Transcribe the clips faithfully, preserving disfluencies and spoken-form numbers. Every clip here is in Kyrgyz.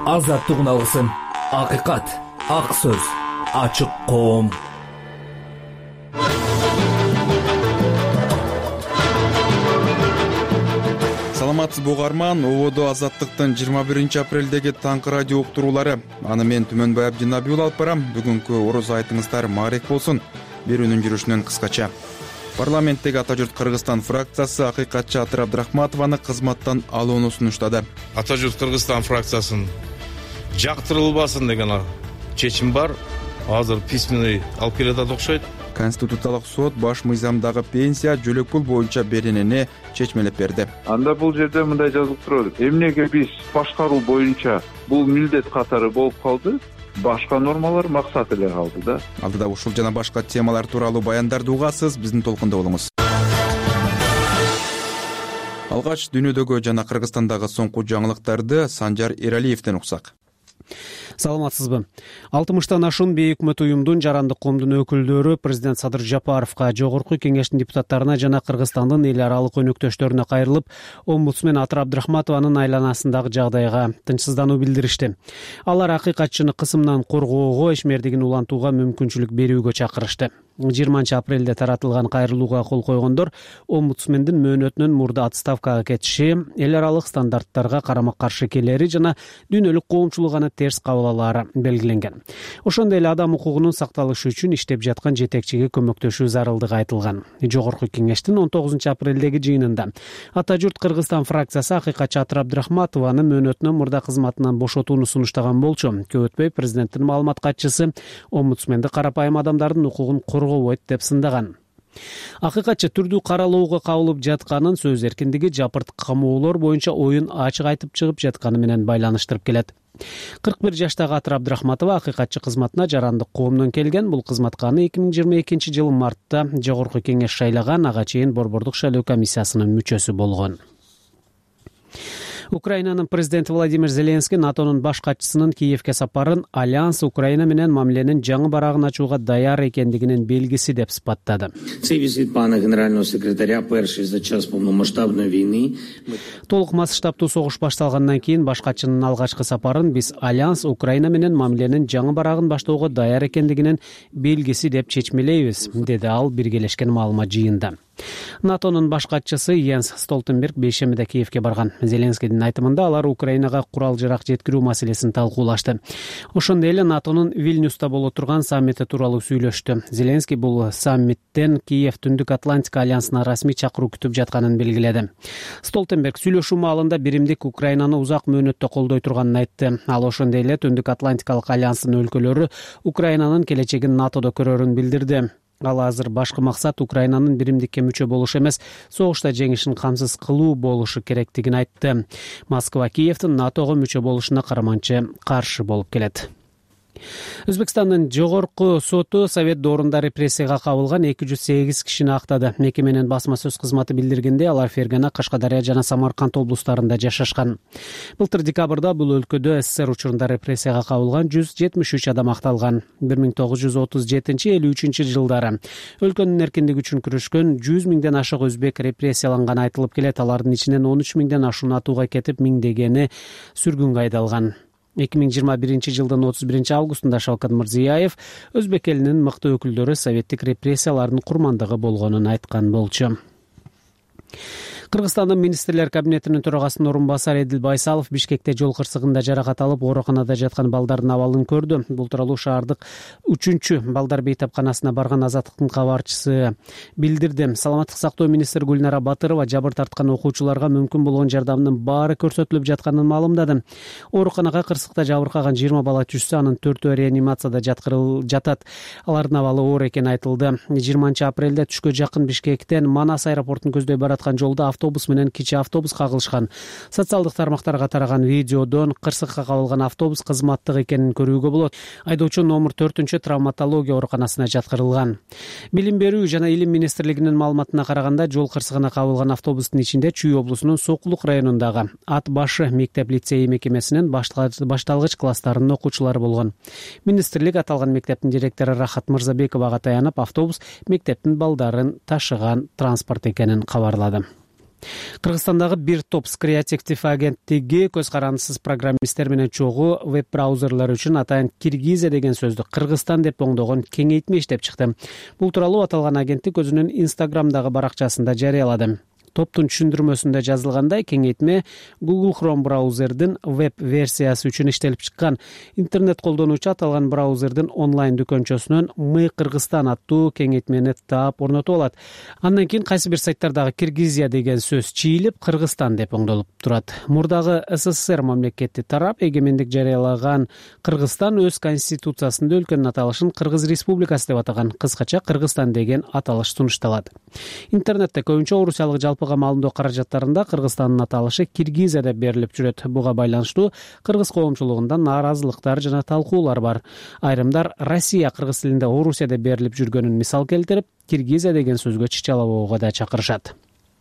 азаттык алгысың. Акыйкат, ак сөз, ачык коом. Саламатсызбы угарман, ободо Азаттыктын жыйырма биринчи апрелдеги таңкы радио уктуруулары. Аны мен Түмөнбай Абдинабиул алып барам. Бүгүнкү ороз айтыңыздар маарек болсун. Берүүнүн жүрүшүнөн кыскача. Парламенттеги Ата журт Кыргызстан фракциясы акыйкатчы Атыр Абдрахматованы кызматтан алууну сунуштады. Ата журт Кыргызстан фракциясын жактырылбасын деген чечим бар. Азыр письменный алып келатат окшойт. Конституциялык сот баш мыйзамдагы пенсия жөлөк пул боюнча беренени чечмелеп берди. Анда бул жерде мындай жазылып турат. Эмнеге биз башкаруу боюнча бул милдет катары болуп калды? Башка нормалар максат эле калды да. Алдыда ушул жана башка темалар тууралуу баяндарды угасыз, биздин толкунда болуңуз. Алгач дүйнөдөгү жана Кыргызстандагы соңку жаңылыктарды Санжар Эралиевден уксак. Саламатсызбы. алтымыштан ашуун бейөкмөт уюмдун жарандык коомдун өкүлдөрү президент Садыр Жапаровго, жогорку кеңештин депутаттарына жана Кыргызстандын эл аралык өнөктөштөрүнө кайрылып, омбудсмен Атыр Абдрахматованын айланасындагы жагдайга тынчсыздануу билдиришти. Алар акыйкатчыны кысымдан коргоого, ишмердигин улантууга мүмкүнчүлүк берүүгө чакырышты. жыйырманчы апрелде таратылган кайрылууга кол койгондор омбудсмендин мөөнөтүнөн мурда отставкага кетиши, эл аралык стандарттарга карама-каршы келери жана дүйнөлүк коомчулук аны терс кабыл алары белгиленген. Ошондой эле адам укугунун сакталышы үчүн иштеп жаткан жетекчиге көмөктөшүү зарылдыгы айтылган. Жогорку кеңештин он тогузунчу апрелдеги жыйынында Ата журт Кыргызстан фракциясы акыйкатчы Атыр Абдрахматованы мөөнөтүнөн мурда кызматынан бошотууну сунуштаган болчу. Көп өтпөй президенттин маалымат катчысы омбудсменди карапайым адамдардын укугун коргобойт деп сындаган. Акыйкатчы түрдүү каралууга кабылып жатканын, сөз эркиндиги, жапырт камоолор боюнча оюн ачык айтып чыгып жатканы менен байланыштырып келет. кырк бир жаштагы Атыр Абдрахматова акыйкатчы кызматына жарандык коомдон келген. Бул кызматка аны эки миң жыйырма экинчи жылы мартта жогорку кеңеш шайлаган, ага чейин борбордук шайлоо комиссиясынын мүчөсү болгон. Украинанын президенти Владимир Зеленский НАТОнун баш катчысынын Киевке сапарын Альянс Украина менен мамиленин жаңы барагын ачууга даяр экендигинин белгиси деп сыпаттады. Цей визит пана генерального секретаря перший за час полномасштабной войны. Толук масштабтуу согуш башталгандан кийин баш катчынын алгачкы сапарын биз Альянс Украина менен мамиленин жаңы барагын баштоого даяр экендигинин белгиси деп чечмелейбиз, деди ал биргелешкен маалымат жыйында. НАТОнун баш катчысы Йенс Столтенберг бейшембиде Киевке барган. Зеленскийдин айтымында алар Украинага курал-жарак жеткирүү маселесин талкуулашты. Ошондой эле НАТОнун Вильнюста боло турган саммити тууралуу сүйлөштү. Зеленский бул саммиттен Киев Түндүк Атлантика альянсына расмий чакыруу күтүп жатканын белгиледи. Столтенберг сүйлөшүү маалында биримдик Украинаны узак мөөнөттө колдой турганын айтты. Ал ошондой эле Түндүк Атлантикалык альянстын өлкөлөрү Украинанын келечегин НАТОдо көрөрүн билдирди. Ал азыр башкы максат Украинанын биримдикке мүчө болушу эмес, согушта жеңишин камсыз кылуу болушу керектигин айтты. Москва Киевдин НАТОго мүчө болушуна караманчы каршы болуп келет. Өзбекстандын жогорку соту Совет доорунда репрессияга кабылган эки жүз сегиз кишини актады. Мекеменин басма сөз кызматы билдиргенде, алар Фергана, Кашкадария жана Самарканд облустарында жашашкан. Былтыр декабрда бул өлкөдө СССР учурунда репрессияга кабылган жүз жетимиш үч адам акталган. бир миң тогуз жүз отуз жетинчи элүү үчүнчү жылдары өлкөнүн эркиндиги үчүн күрөшкөн жүз миңден ашык өзбек репрессияланганы айтылып келет. Алардын ичинен он үч миңден ашуун атууга кетип, миңдегени сүргүнгө айдалган. эки миң жыйырма биринчи жылдын отуз биринчи августунда Шавкат Мирзиёев өзбек элинин мыкты өкүлдөрү советтик репрессиялардын курмандыгы болгонун айткан болчу. Кыргызстандын министрлер кабинетинин төрагасынын орун басары Эдил Байсалов Бишкекте жол кырсыгында жаракат алып, ооруканада жаткан балдардын абалын көрдү. Бул тууралуу шаардык үчүнчү балдар бейтапканасына барган Азаттыктын кабарчысы билдирди. Саламаттык сактоо министри Гүлнара Батырова жабыр тарткан окуучуларга мүмкүн болгон жардамдын баары көрсөтүлүп жатканын маалымдады. Ооруканага кырсыкта жабыркаган жыйырма бала түшсө, анын төртөө реанимацияда жаткырыл жатат. Алардын абалы оор экени айтылды. жыйырманчы апрелде түшкө жакын Бишкектен Манас аэропортун көздөй бараткан жолдо автобус менен кичи автобус кагылышкан. Социалдык тармактарга тараган видеодон кырсыкка кабылган автобус кызматтык экенин көрүүгө болот. Айдоочу номер төртүнчү травматология ооруканасына жаткырылган. Билим берүү жана илим министрлигинин маалыматына караганда, жол кырсыгына кабылган автобустун ичинде Чүй облусунун Сокулук районундагы Ат башы мектеп-лицей мекемесинин башталгыч класстарынын окуучулары болгон. Министрлик аталган мектептин директору Рахат Мырзабековага таянып, автобус мектептин балдарын ташыган транспорт экенин кабарлады. Кыргызстандагы бир топ креативдик агенттиги көз карандысыз программисттер менен чогуу веб-браузерлер үчүн атайын Киргизия деген сөздү Кыргызстан деп оңдогон кеңейтме иштеп чыкты. Бул тууралуу аталган агенттик өзүнүн Инстаграмдагы баракчасында жарыялады. Топтун түшүндүрмөсүндө жазылгандай, кеңейтме Google Chrome браузердин веб версиясы үчүн иштелип чыккан. Интернет колдонуучу аталган браузердин онлайн дүкөнчөсүнөн Мы Кыргызстан аттуу кеңейтмени таап орнотуп алат. Андан кийин кайсы бир сайттардагы Киргизия деген сөз чийилип, Кыргызстан деп оңдолуп турат. Мурдагы СССР мамлекети тарап эгемендик жарыялаган Кыргызстан өз конституциясында өлкөнүн аталышын Кыргыз Республикасы деп атаган, кыскача Кыргызстан деген аталыш сунушталат. Интернетте көбүнчө орусиялык жалпыга маалымдоо каражаттарында Кыргызстандын аталышы Киргизия деп берилип жүрөт. Буга байланыштуу кыргыз коомчулугунда нааразылыктар жана талкуулар бар. Айрымдар Россия кыргыз тилинде Орусия деп берилип жүргөнүн мисал келтирип, Киргизия деген сөзгө чычалабоого да чакырышат.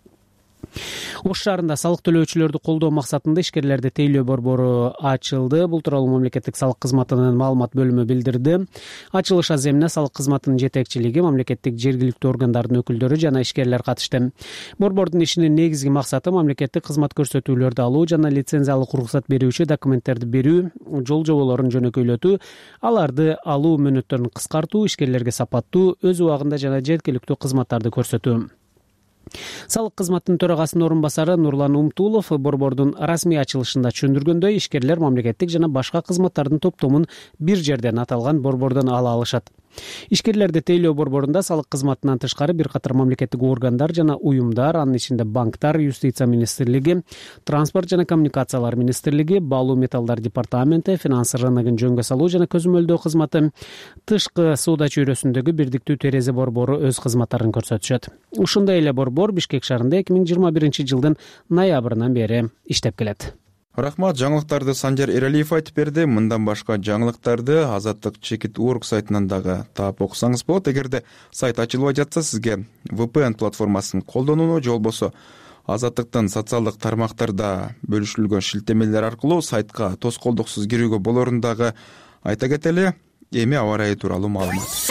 Ош шаарында салык төлөөчүлөрдү колдоо максатында ишкерлерди тейлөө борбору ачылды. Бул тууралуу мамлекеттик салык кызматынын маалымат бөлүмү билдирди. Ачылыш аземине салык кызматынын жетекчилиги, мамлекеттик жергиликтүү органдардын өкүлдөрү жана ишкерлер катышты. Борбордун ишинин негизги максаты мамлекеттик кызмат көрсөтүүлөрдү алуу жана лицензиялык уруксат берүүчү документтерди берүү, жол жоболорун жөнөкөйлөтүү, аларды алуу мөөнөттөрүн кыскартуу, ишкерлерге сапаттуу, өз убагында жана жеткиликтүү кызматтарды көрсөтүү. Салык кызматынын төрагасынын орун басары Нурлан Умтулов борбордун расмий ачылышында түшүндүргөндөй, ишкерлер мамлекеттик жана башка кызматтардын топтомун бир жерден аталган борбордон ала алышат. Ишкерлерди тейлөө борборунда салык кызматынан тышкары бир катар мамлекеттик органдар жана уюмдар, анын ичинде банктар, юстиция министрлиги, транспорт жана коммуникациялар министрлиги, баалуу металлдар департаменти, финанс рыногун жөнгө салуу жана көзөмөлдөө кызматы, тышкы соода чөйрөсүндөгү бирдиктүү терезе борбору өз кызматтарын көрсөтүшөт. Ушундай эле борбор Бишкек шаарында эки миң жыйырма биринчи жылдын ноябрынан бери иштеп келет. Рахмат, жаңылыктарды Санжар Эралиев айтып берди. Мындан башка жаңылыктарды Азаттык чекит орг сайтынан дагы таап окусаңыз болот. Эгерде сайт ачылбай жатса, сизге ви пи эн платформасын колдонууну же болбосо Азаттыктын социалдык тармактарда бөлүшүлгөн шилтемелер аркылуу сайтка тоскоолдуксуз кирүүгө болорун дагы айта кетели. Эми аба ырайы тууралуу маалымат.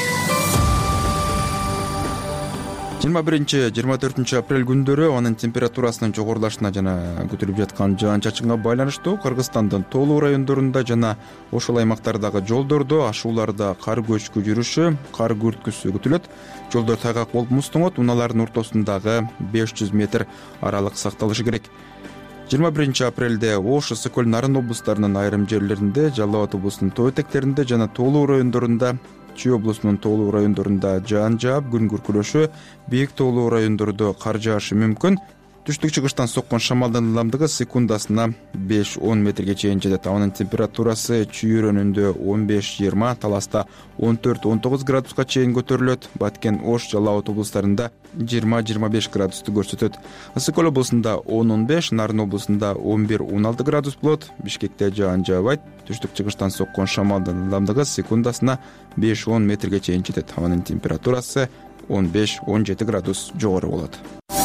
жыйырма биринчи жыйырма төртүнчү апрель күндөрү анын температурасынын жогорулашына жана күтүлүп жаткан жаан-чачынга байланыштуу Кыргызстандын тоолуу райондорунда жана ошол аймактардагы жолдордо ашууларда кар көчкү жүрүшү, кар күрткүсү күтүлөт. Жолдор тайгак болуп муздоңот, унаалардын ортосундагы беш жүз метр аралык сакталышы керек. жыйырма биринчи апрелде Ош, Ысык-Көл, Нарын облустарынын айрым жерлеринде, Жалал Абад облусунун тоо этектеринде жана тоолуу райондорунда, Чүй облусунун тоолуу райондорунда жаан жаап, күн күркүрөшү, бийик тоолуу райондордо кар жаашы мүмкүн. Түштүк-чыгыштан соккон шамалдын ылдамдыгы секундасына беш он метрге чейин жетет. Анын температурасы Чүй районунда он беш жыйырма, Таласта он төрт он тогуз градуска чейин көтөрүлөт. Баткен, Ош, Жалал Абад облустарында жыйырма жыйырма беш градусту көрсөтөт. Ысык-Көл облусунда он он беш, Нарын облусунда он бир он алты градус болот. Бишкекте жаан жаабайт. Түштүк-чыгыштан соккон шамалдын ылдамдыгы секундасына беш он метрге чейин жетет. Анын температурасы он беш он жети градус жогору болот.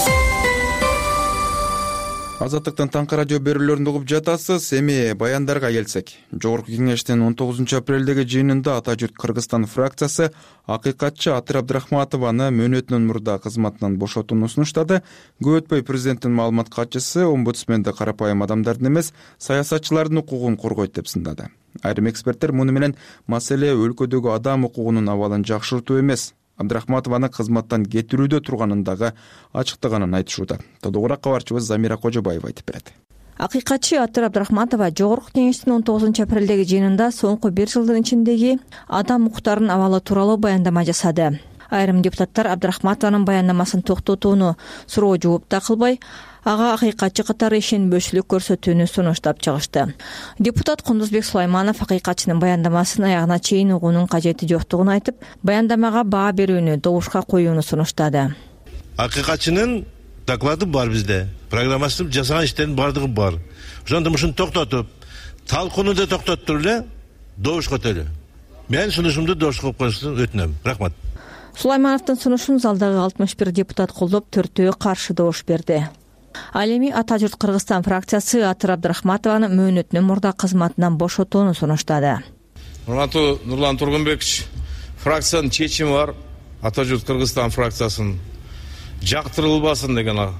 Азаттыктын таңкы радио берүүлөрүн угуп жатасыз. Эми баяндарга келсек, Жогорку кеңештин он тогузунчу апрелдеги жыйынында Ата журт Кыргызстан фракциясы акыйкатчы Атыр Абдрахматованы мөөнөтүнөн мурда кызматынан бошотууну сунуштады. Көп өтпөй президенттин маалымат катчысы омбудсменди карапайым адамдардын эмес, саясатчылардын укугун коргойт деп сындады. Айрым эксперттер муну менен маселе өлкөдөгү адам укугунун абалын жакшыртуу эмес, Абдрахматованы кызматтан кетирүүдө турганын дагы ачыктаганын айтышууда. Тодогураак кабарчыбыз Замира Кожобаева айтып берет. Акыйкатчы Атыр Абдрахматова Жогорку кеңештин он тогузунчу апрелдеги жыйынында соңку бир жылдын ичиндеги адам укуктарынын абалы тууралуу баяндама жасады. Айрым депутаттар Абдрахматованын баяндамасын токтотууну суроо жооп да кылбай, ага акыйкатчы катары ишенбөөчүлүк көрсөтүүнү сунуштап чыгышты. Депутат Кундузбек Сулайманов акыйкатчынын баяндамасын аягына чейин угуунун кажети жоктугун айтып, баяндамага баа берүүнү добушка коюуну сунуштады. Акыйкатчынын доклады бар бизде, программасы жасаган иштердин бардыгы бар. Ошондо ушуну токтотуп, талкууну да токтоттур эле, добуш көтөлү. Мен сунушумду добуш кылып коюшун өтүнөм. Рахмат. Сулаймановдун сунушун залдагы алтымыш бир депутат колдоп, төртөө каршы добуш берди. Ал эми Ата журт Кыргызстан фракциясы Атыр Абдрахматованы мөөнөтүнөн мурда кызматынан бошотууну сунуштады. Урматтуу Нурлан Тургунбекович, фракциянын чечими бар. Ата журт Кыргызстан фракциясын жактырылбасын деген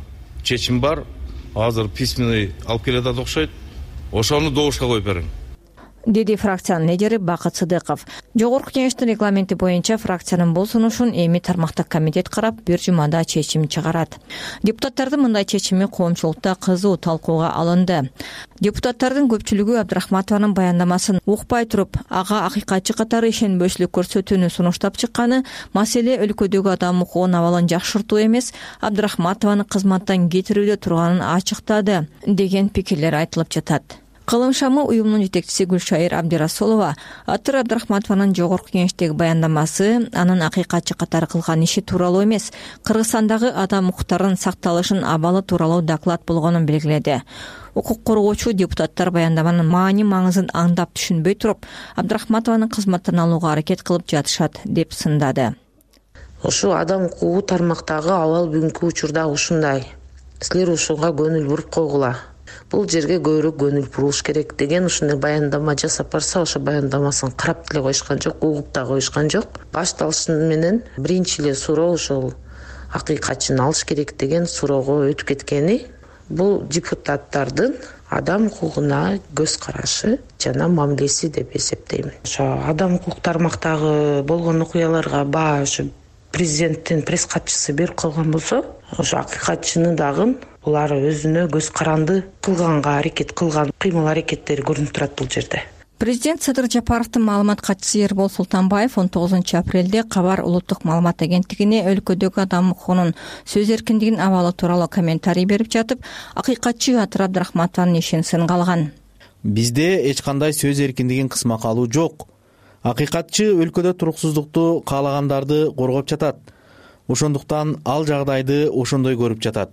чечим бар, азыр письменный алып келатат окшойт. Ошону добушка коюп берем, деди фракциянын лидери Бакыт Сыдыков. Жогорку кеңештин регламенти боюнча фракциянын бул сунушун эми тармактык комитет карап, бир жумада чечим чыгарат. Депутаттардын мындай чечими коомчулукта кызуу талкууга алынды. Депутаттардын көпчүлүгү Абдрахматованын баяндамасын укпай туруп, ага акыйкатчы катары ишенбөөчүлүк көрсөтүүнү сунуштап чыкканы маселе өлкөдөгү адам укугунун абалын жакшыртуу эмес, Абдрахматованы кызматтан кетирүүдө турганын ачыктады деген пикирлер айтылып жатат. Кылым шамы уюмунун жетекчиси Гүлшайыр Абдирасулова Атыр Абдрахматованын жогорку кеңештеги баяндамасы анын акыйкатчы катары кылган иши тууралуу эмес, Кыргызстандагы адам укуктарынын сакталышын абалы тууралуу доклад болгонун белгиледи. Укук коргоочу депутаттар баяндаманын маани маңызын аңдап түшүнбөй туруп, Абдрахматованын кызматтан алууга аракет кылып жатышат деп сындады. Ошо адам укугу тармактагы абал бүгүнкү учурда ушундай. Силер ушуга көңүл буруп койгула. Бул жерге көбүрөөк көңүл буруш керек деген ушундай баяндама жасап барса, ошо баяндамасын карап деле коюшкан жок, угуп да коюшкан жок. Башталышы менен биринчи эле суроо ошол акыйкатчыны алыш керек деген суроого өтүп кеткени бул депутаттардын адам укугуна көз карашы жана мамилеси деп эсептейм. Ошо адам укук тармактагы болгон окуяларга баа ошо президенттин пресс катчысы берип калган болсо, ошо акыйкатчыны дагы булар өзүнө көз каранды кылганга аракет кылган кыймыл аракеттери көрүнүп турат бул жерде. Президент Садыр Жапаровдун маалымат катчысы Эрбол Султанбаев он тогузунчу апрелде Кабар улуттук маалымат агенттигине өлкөдөгү адам укугунун сөз эркиндигинин абалы тууралуу комментарий берип жатып, акыйкатчы Атыр Абдрахматованын ишин сынга алган. Бизде эч кандай сөз эркиндигин кысмакка алуу жок. Акыйкатчы өлкөдө туруксуздукту каалагандарды коргоп жатат. Ошондуктан ал жагдайды ошондой көрүп жатат.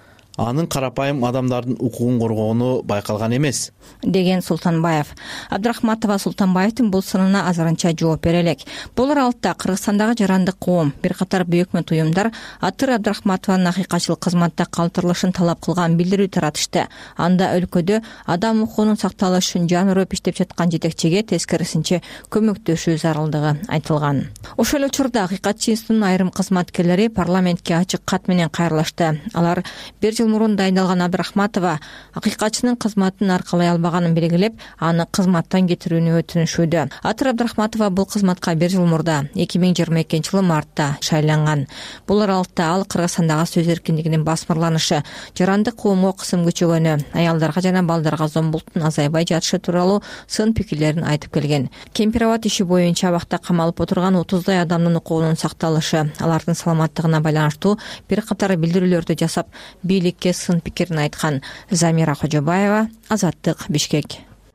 Анын карапайым адамдардын укугун коргоону байкалган эмес, деген Султанбаев. Абдрахматова Султанбаевдин бул сынына азырынча жооп бере элек. Бул аралыкта Кыргызстандагы жарандык коом, бир катар бөкмөт уюмдар Атыр Абдрахматованын акыйкатчылык кызматта калтырылышын талап кылган билдирүү таратышты. Анда өлкөдө адам укугунун сакталышы үчүн жан урап иштеп жаткан жетекчиге тескерисинче көмөктөшүү зарылдыгы айтылган. Ошол эле учурда акыйкатчы институтунун айрым кызматкерлери парламентке ачык кат менен кайрылышты. Алар бир жыл мурун дайындалган Абдрахматова акыйкатчынын кызматын аркалай албаганын белгилеп, аны кызматтан кетирүүнү өтүнүшүүдө. Атыр Абдрахматова бул кызматка бир жыл мурда эки миң жыйырма экинчи жылы мартта шайланган. Бул аралыкта ал Кыргызстандагы сөз эркиндигинин басмырланышы, жарандык коомго кысым күчөгөнү, аялдарга жана балдарга зомбулуктун азайбай жатышы тууралуу сын пикирлерин айтып келген. Кемпирабад иши боюнча абакта камалып отурган отуздай адамдын укугунун сакталышы, алардын саламаттыгына байланыштуу бир катар билдирүүлөрдү жасап, бийлик сын пикирин айткан. Замира Кожобаева, Азаттык, Бишкек.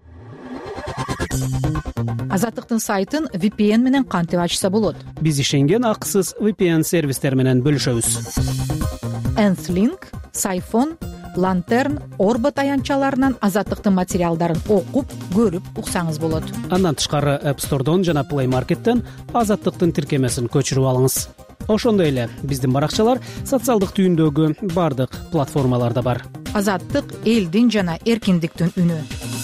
Азаттыктын сайтын ви пи эн менен кантип ачса болот? Биз ишенген акысыз ви пи эн сервистер менен бөлүшөбүз. Энслинк, Сайфон, Лантерн, Орбот аянтчаларынан Азаттыктын материалдарын окуп, көрүп уксаңыз болот. Андан тышкары App Store'дон жана Play Market'тен Азаттыктын тиркемесин көчүрүп алыңыз. Ошондой эле биздин баракчалар социалдык түйүндөгү бардык платформаларда бар. Азаттык элдин жана эркиндиктин үнү.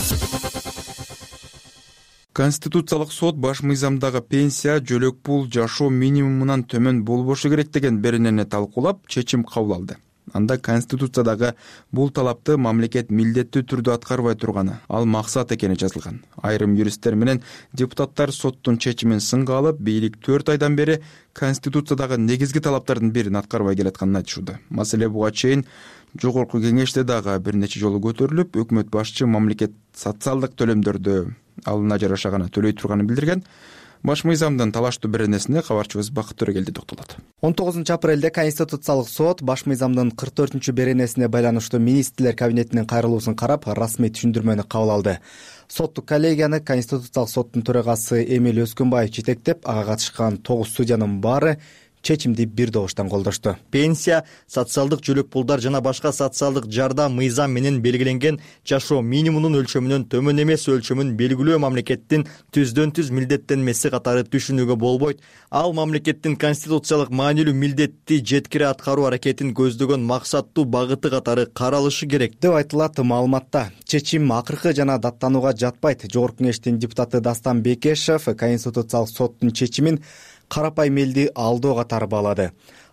Конституциялык сот баш мыйзамдагы пенсия, жөлөк пул жашоо минимумунан төмөн болбошу керек деген беренени талкуулап, чечим кабыл алды. Анда Конституциядагы бул талапты мамлекет милдеттүү түрдө аткарбай турганы, ал максат экени жазылган. Айрым юристтер менен депутаттар соттун чечимин сынга алып, бийлик төрт айдан бери Конституциядагы негизги талаптардын бирин аткарбай келатканын айтышууда. Маселе буга чейин жогорку кеңеште дагы бир нече жолу көтөрүлүп, өкмөт башчы мамлекет социалдык төлөмдөрдү алына жараша гана төлөй турганын билдирген. Баш мыйзамдын талаштуу беренесине кабарчыбыз Бакыт Төрөгелди токтолот. он тогузунчу апрелде Конституциялык сот баш мыйзамдын кырк төртүнчү беренесине байланыштуу министрлер кабинетинин кайрылуусун карап, расмий түшүндүрмөнү кабыл алды. Соттук коллегияны Конституциялык соттун төрагасы Эмил Өскөнбаев жетектеп, ага катышкан тогуз судьянын баары чечимди бир добуштан колдошту. Пенсия, социалдык жөлөк пулдар жана башка социалдык жардам мыйзам менен белгиленген жашоо минимумунун өлчөмүнөн төмөн эмес өлчөмүн белгилөө мамлекеттин түздөн түз милдеттенмеси катары түшүнүүгө болбойт. Ал мамлекеттин конституциялык маанилүү милдетти жеткире аткаруу аракетин көздөгөн максаттуу багыты катары каралышы керек деп айтылат маалыматта. Чечим акыркы жана даттанууга жатпайт. Жогорку кеңештин депутаты Дастан Бекешев Конституциялык соттун чечимин карапайым элди алдоо катары баалады.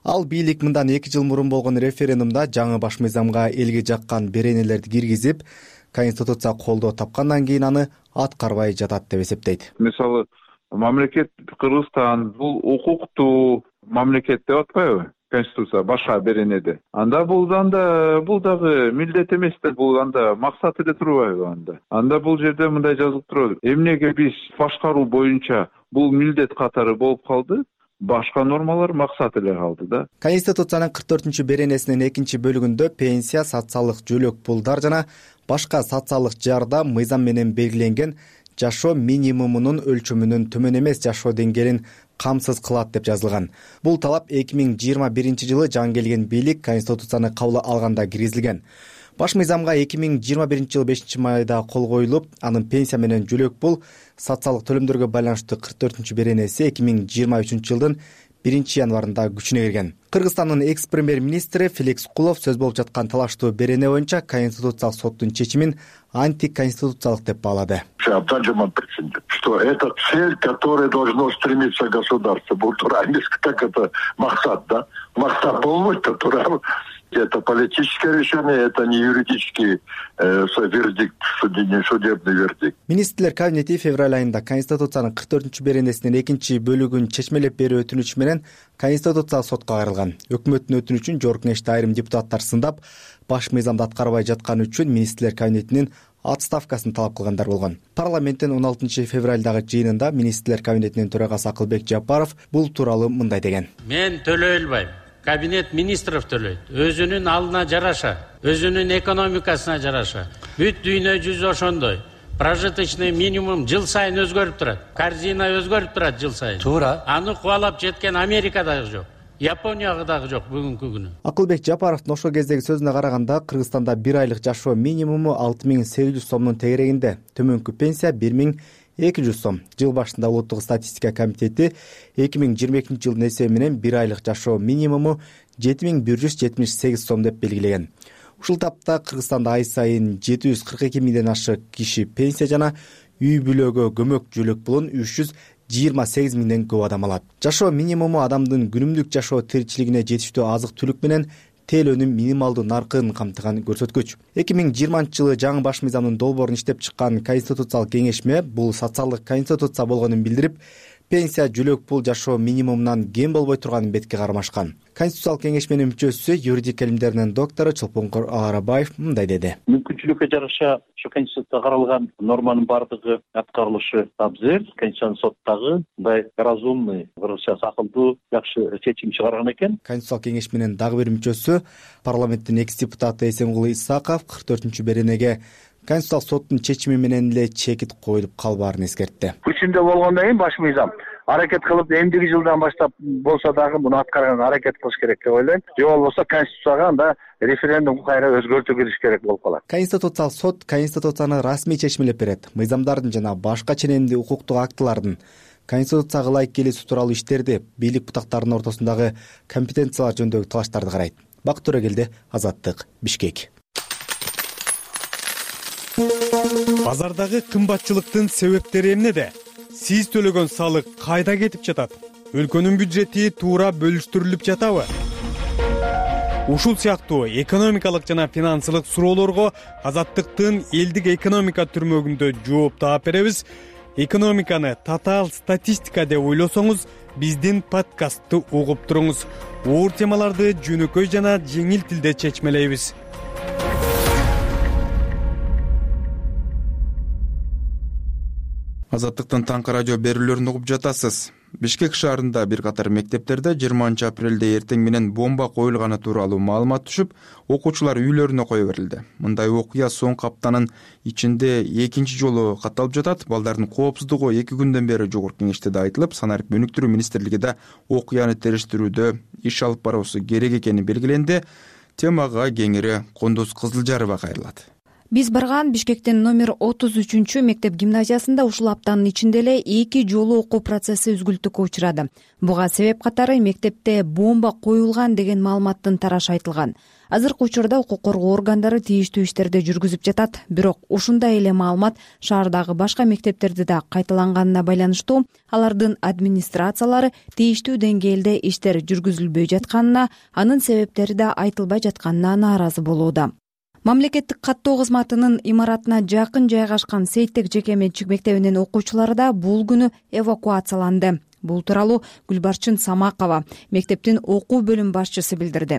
Ал бийлик мындан эки жыл мурун болгон референдумда жаңы баш мыйзамга элге жаккан беренелерди киргизип, конституция колдоо тапкандан кийин аны аткарбай жатат деп эсептейт. Мисалы, мамлекет Кыргызстан бул укуктуу мамлекет деп атпайбы? Конституция башка беренеде. Анда бул анда бул дагы милдет эмес да, бул анда максат эле турбайбы анда. Анда бул жерде мындай жазылып турат. Эмнеге биз башкаруу боюнча бул милдет катары болуп калды? Башка нормалар максат эле калды да. Конституциянын кырк төртүнчү беренесинин экинчи бөлүгүндө пенсия, социалдык жөлөк пулдар жана башка социалдык жардам мыйзам менен белгиленген жашоо минимумунун өлчөмүнөн төмөн эмес жашоо деңгээлин камсыз кылат деп жазылган. Бул талап эки миң жыйырма биринчи жылы жаңы келген бийлик конституцияны кабыл алганда киргизилген. Баш мыйзамга эки миң жыйырма биринчи жылы бешинчи майда кол коюлуп, анын пенсия менен жөлөк пул, социалдык төлөмдөргө байланыштуу кырк төртүнчү беренеси эки миң жыйырма үчүнчү жылдын биринчи январында күчүнө кирген. Кыргызстандын экс премьер-министри Феликс Кулов сөз болуп жаткан талаштуу берене боюнча Конституциялык соттун чечимин антиконституциялык деп баалады. Что это цель, к которой должно стремиться государство. Бултурамиск, так это максат, да? Максат полный, который это политическое решение, это не юридический э, вердикт, не судебный вердикт. Министрлер кабинети февраль айында Конституциянын кырк төртүнчү беренесинин экинчи бөлүгүн чечмелеп берүү өтүнүчү менен Конституциялык сотко кайрылган. Өкмөттүн өтүнүчүн жогорку кеңеште айрым депутаттар сындап, баш мыйзамды аткарбай жатканы үчүн министрлер кабинетинин отставкасын талап кылгандар болгон. Парламенттин он алтынчы февралдагы жыйынында министрлер кабинетинин төрагасы Акылбек Жапаров бул тууралуу мындай деген. Мен төлөй албайм. Кабинет министров төлөйт. Өзүнүн алдына жараша, өзүнүн экономикасына жараша. Бүт дүйнө жүзү ошондой. Прожиточный минимум жыл сайын өзгөрүп турат. Корзина өзгөрүп турат жыл сайын. Туура. Аны кубалап жеткен Америка дагы жок. Японияга дагы жок бүгүнкү күнү. Акылбек Жапаровдун ошол кездеги сөзүнө караганда, Кыргызстанда бир айлык жашоо минимуму алты миң сегиз жүз сомдун тегерегинде, төмөнкү пенсия бир миң эки жүз сом. Жыл башында улуттук статистика комитети эки миң жыйырма экинчи жылдын эсеби менен бир айлык жашоо минимуму жети миң бир жүз жетимиш сегиз сом деп белгилеген. Ушул тапта Кыргызстанда ай сайын жети жүз кырк эки миңден ашык киши пенсия жана үй бүлөгө көмөк жөлөк пулун үч жүз жыйырма сегиз миңден көп адам алат. Жашоо минимуму адамдын күнүмдүк жашоо тиричилигине жетиштүү азык түлүк менен тейлөөнүн минималдуу наркын камтыган көрсөткүч. эки миң жыйырманчы жылы жаңы баш мыйзамдын долбоорун иштеп чыккан Конституциялык кеңешме бул социалдык конституция болгонун билдирип, пенсия, жөлөк пул жашоо минимумунан кем болбой турганын бетке кармашкан. Конституциялык кеңешменин мүчөсү, юридик илимдеринин доктору Чолпонкор Арабаев мындай деди. Мүмкүнчүлүккө жараша ошо Конституцияда каралган норманын бардыгы аткарылышы абзел. Конституциялык сот дагы мындай разумный, кыргызча акылдуу, жакшы чечим чыгарган экен. Конституциялык кеңешменин дагы бир мүчөсү, парламенттин экс депутаты Эсенгул Исаков кырк төртүнчү беренеге Конституциялык соттун чечими менен эле чекит коюлуп калбаарын эскертти. Күчүндө болгондон кийин баш мыйзам аракет кылып, эмдиги жылдан баштап болсо дагы муну аткарганга аракет кылыш керек деп ойлойм. Же болбосо Конституцияга анда референдум кайра өзгөртүү кириш керек болуп калат. Конституциялык сот Конституцияны расмий чечмелеп берет. Мыйзамдардын жана башка ченемдүү укуктук актылардын Конституцияга ылайык келүүсү тууралуу иштерди, бийлик бутактарынын ортосундагы компетенциялар жөнүндөгү талаштарды карайт. Бакыт Төрөгелди, Азаттык, Бишкек. Базардагы кымбатчылыктын себептери эмнеде? Сиз төлөгөн салык кайда кетип жатат? Өлкөнүн бюджети туура бөлүштүрүлүп жатабы? Ушул сыяктуу экономикалык жана финансылык суроолорго Азаттыктын элдик экономика түрмөгүндө жооп таап беребиз. Экономиканы татаал статистика деп ойлосоңуз, биздин подкастты угуп туруңуз. Оор темаларды жөнөкөй жана жеңил тилде чечмелейбиз. Азаттыктын таңкы радио берүүлөрүн угуп жатасыз. Бишкек шаарында бир катар мектептерде жыйырманчы апрелде эртең менен бомба коюлганы тууралуу маалымат түшүп, окуучулар үйлөрүнө кое берилди. Мындай окуя соңку аптанын ичинде экинчи жолу катталып жатат. Балдардын коопсуздугу эки күндөн бери жогорку кеңеште да айтылып, санарип өнүктүрүү министрлиги да окуяны териштирүүдө иш алып баруусу керек экени белгиленди. Темага кеңири Кондуз Кызылжарова кайрылат. биз барган Бишкектин номер отуз үчүнчү мектеп гимназиясында ушул аптанын ичинде эле эки жолу окуу процесси үзгүлтүккө учурады. Буга себеп катары мектепте бомба коюлган деген маалыматтын тарашы айтылган. Азыркы учурда укук коргоо органдары тийиштүү иштерди жүргүзүп жатат. Бирок ушундай эле маалымат шаардагы башка мектептерде да кайталанганына байланыштуу алардын администрациялары тийиштүү деңгээлде иштер жүргүзүлбөй жатканына, анын себептери да айтылбай жатканына нааразы болууда. Мамлекеттик каттоо кызматынын имаратына жакын жайгашкан Сейттек жеке менчик мектебинин окуучулары да бул күнү эвакуацияланды. Бул тууралуу Гүлбарчын Самакова, мектептин окуу бөлүм башчысы билдирди.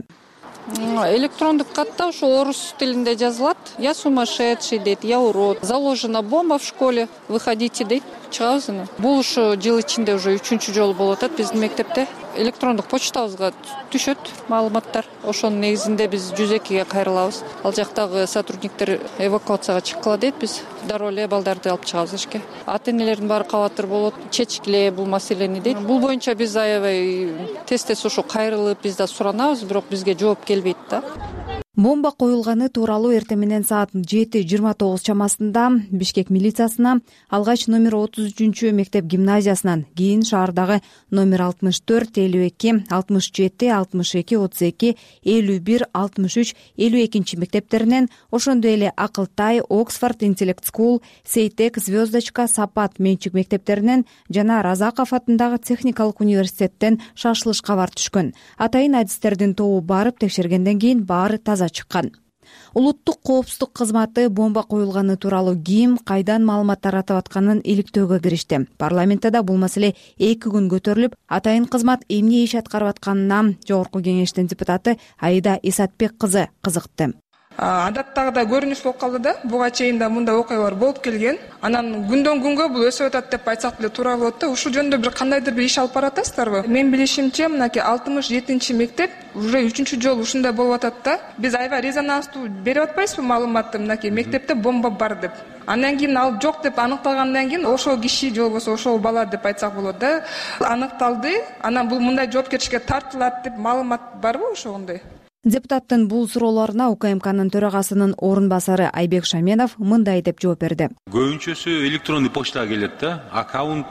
Электрондук катта ушу орус тилинде жазылат. Я сумасшедший дейт, я урод. Заложена бомба в школе, выходите дейт. Чыгабыз эми. Бул ушу жыл ичинде уже үчүнчү жолу болуп атат биздин мектепте. Электрондук почтабызга түшөт маалыматтар. Ошонун негизинде биз жүз экиге кайрылабыз. Ал жактагы сотрудниктер эвакуацияга чыккыла дейт, биз дароо эле балдарды алып чыгабыз ишке. Ата-энелердин баары кабатыр болот, чечкиле бул маселени дейт. Бул боюнча биз аябай тез-тез ошо кайрылып биз да суранабыз, бирок бизге жооп келбейт да. Бомба коюлганы тууралуу эртең менен саат жети жыйырма тогуз чамасында Бишкек милициясына, алгач номер отуз үчүнчү мектеп гимназиясынан, кийин шаардагы номер алтымыш төрт, элүү эки, алтымыш жети, алтымыш эки, отуз эки, элүү бир, алтымыш үч, элүү экинчи мектептеринен, ошондой эле Акылтай, Оксфорд, Интеллект Скул, Сейтек, Звездочка, Сапат менчик мектептеринен жана Разаков атындагы техникалык университеттен шашылыш кабар түшкөн. Атайын адистердин тобу барып текшергенден кийин баары таза чыккан. Улуттук коопсуздук кызматы бомба коюлганы тууралуу ким, кайдан маалымат таратып атканын иликтөөгө киришти. Парламентте да бул маселе эки күн көтөрүлүп, атайын кызмат эмне иш аткарып атканына жогорку кеңештин депутаты Аида Исатбек кызы кызыкты. Адаттагыдай көрүнүш болуп калды да, буга чейин да мындай окуялар болуп келген. Анан күндөн күнгө бул өсүп атат деп айтсак деле туура болот да. Ушул жөнүндө бир кандайдыр бир иш алып баратасыздарбы? Мен билишимче, мынакей алтымыш жетинчи мектеп уже үчүнчү жолу ушундай болуп атат да. Биз аябай резонанстуу берип атпайбызбы маалыматты, мынакей мектепте бомба бар деп. Андан кийин ал жок деп аныкталгандан кийин ошол киши же болбосо ошол бала деп айтсак болот да. Аныкталды. Анан бул мындай жоопкерчиликке тартылат деп маалымат барбы ошондой? Депутаттын бул суроолоруна УКМКнын төрагасынын орун басары Айбек Шаменов мындай деп жооп берди. Көбүнчөсү электрондук почтага келет да. Аккаунт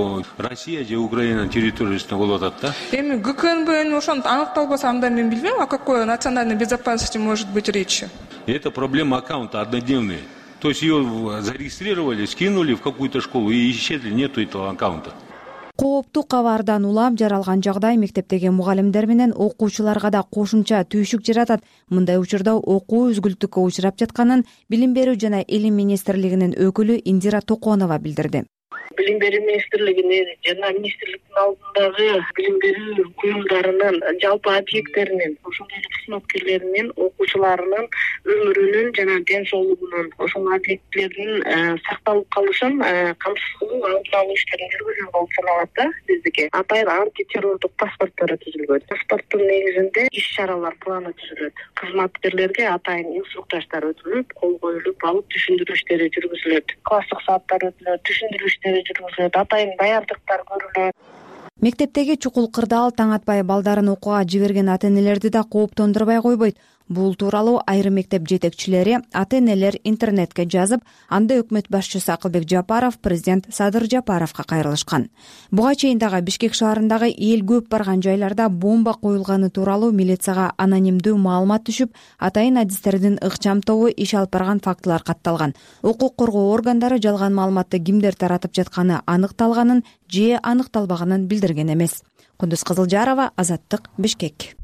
Россия же Украина территориясында болуп атат да. Эми ГКНБ ошону аныкталбаса анда мен билбейм, а какой национальной безопасности может быть речь? Это проблема аккаунта однодневная. То есть ее зарегистрировали, скинули в какую-то школу и исчезли, нету этого аккаунта. Кооптуу кабардан улам жаралган жагдай мектептеги мугалимдер менен окуучуларга да кошумча түйшүк жаратат. Мындай учурда окуу үзгүлтүккө учурап жатканын Билим берүү жана Илим министрлигинин өкүлү Индира Токонова билдирди. Билим берүү министрлигине жана министрликтин алдындагы билим берүү уюмдарынын жалпы объекттеринин, ошондой эле кызматкерлеринин, окуучуларынын өмүрүнүн жана ден соолугунун, ошол объекттердин сакталып калышын камсыз кылуу алдын алуу иштерин жүргүзүү болуп саналат да биздики. Атайын антитеррорлук паспорттор түзүлгөн. Паспорттун негизинде иш чаралар планы түзүлөт. Кызматкерлерге атайын инструктаждар өтүлүп, кол коюлуп, алып түшүндүрүү иштери жүргүзүлөт. Класстык сааттар өтүлөт, түшүндүрүү иштери жүргүзүлөт, атайын даярдыктар көрүлөт. Мектептеги чукул кырдаал таң атпай балдарын окууга жиберген ата-энелерди да кооптондурбай койбойт. Бул тууралуу айрым мектеп жетекчилери, ата-энелер интернетке жазып, анда өкмөт башчысы Акылбек Жапаров, президент Садыр Жапаровго кайрылышкан. Буга чейин дагы Бишкек шаарындагы эл көп барган жайларда бомба коюлганы тууралуу милицияга анонимдүү маалымат түшүп, атайын адистердин ыкчам тобу иш алып барган фактылар катталган. Укук коргоо органдары жалган маалыматты кимдер таратып жатканы аныкталганын же аныкталбаганын билдирген эмес. Кундуз Кызылжарова, Азаттык, Бишкек.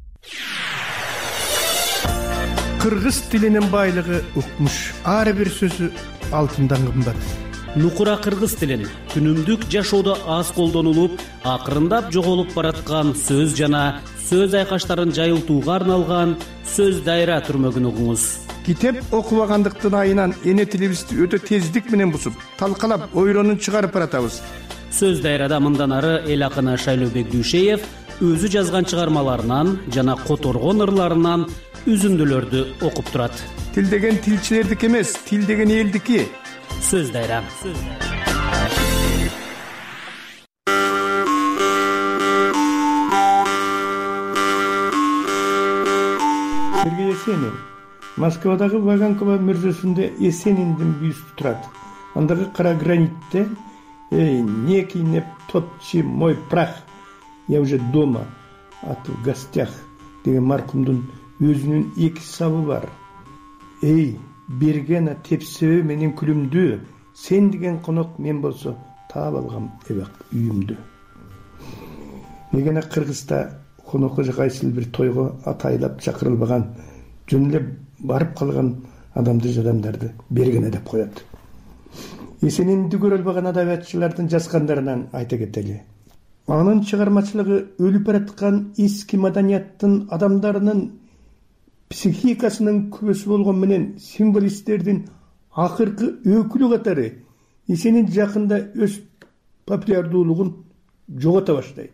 Кыргыз тилинин байлыгы укмуш. Ар бир сөзү алтындан кымбат. Нукура кыргыз тилин күнүмдүк жашоодо аз колдонулуп, акырындап жоголуп бараткан сөз жана сөз айкаштарын жайылтууга арналган сөз дайра түрмөгүн угуңуз. Китеп окубагандыктын айынан эне тилибизди өтө тездик менен бусуп, талкалап, ойронун чыгарып баратабыз. Сөз дайрада мындан ары эл акыны Шайлообек Дүйшеев өзү жазган чыгармаларынан жана которгон ырларынан үзүндүлөрдү окуп турат. Тил деген тилчилердики эмес, тил деген элдики. Сөз дайра. Сергей Есенин Москвадагы Ваганкова мөрзөсүндө Есениндин бюсту турат. Андагы кара гранитте «Эй, не кинеп топчи мой прах, я уже дома, а ты в гостях» деген маркумдун өзүнүн эки сабы бар. «Эй, берген тепсебе менен күлүмдү, сен деген конок мен болсо таап алгам эбак үйүмдү». Мегене Кыргызда конокко же кайсыл бир тойго атайлап чакырылбаган, жөн эле барып калган адамды жадамдарды бергене деп коет. Есенинди көрө албаган адабиятчылардын жазгандарынан айта кетели. Анын чыгармачылыгы өлүп бараткан эски маданияттын адамдарынын психикасынын күбөсү болгон менен символисттердин акыркы өкүлү катары Есенин жакында өз популярдуулугун жогото баштайт.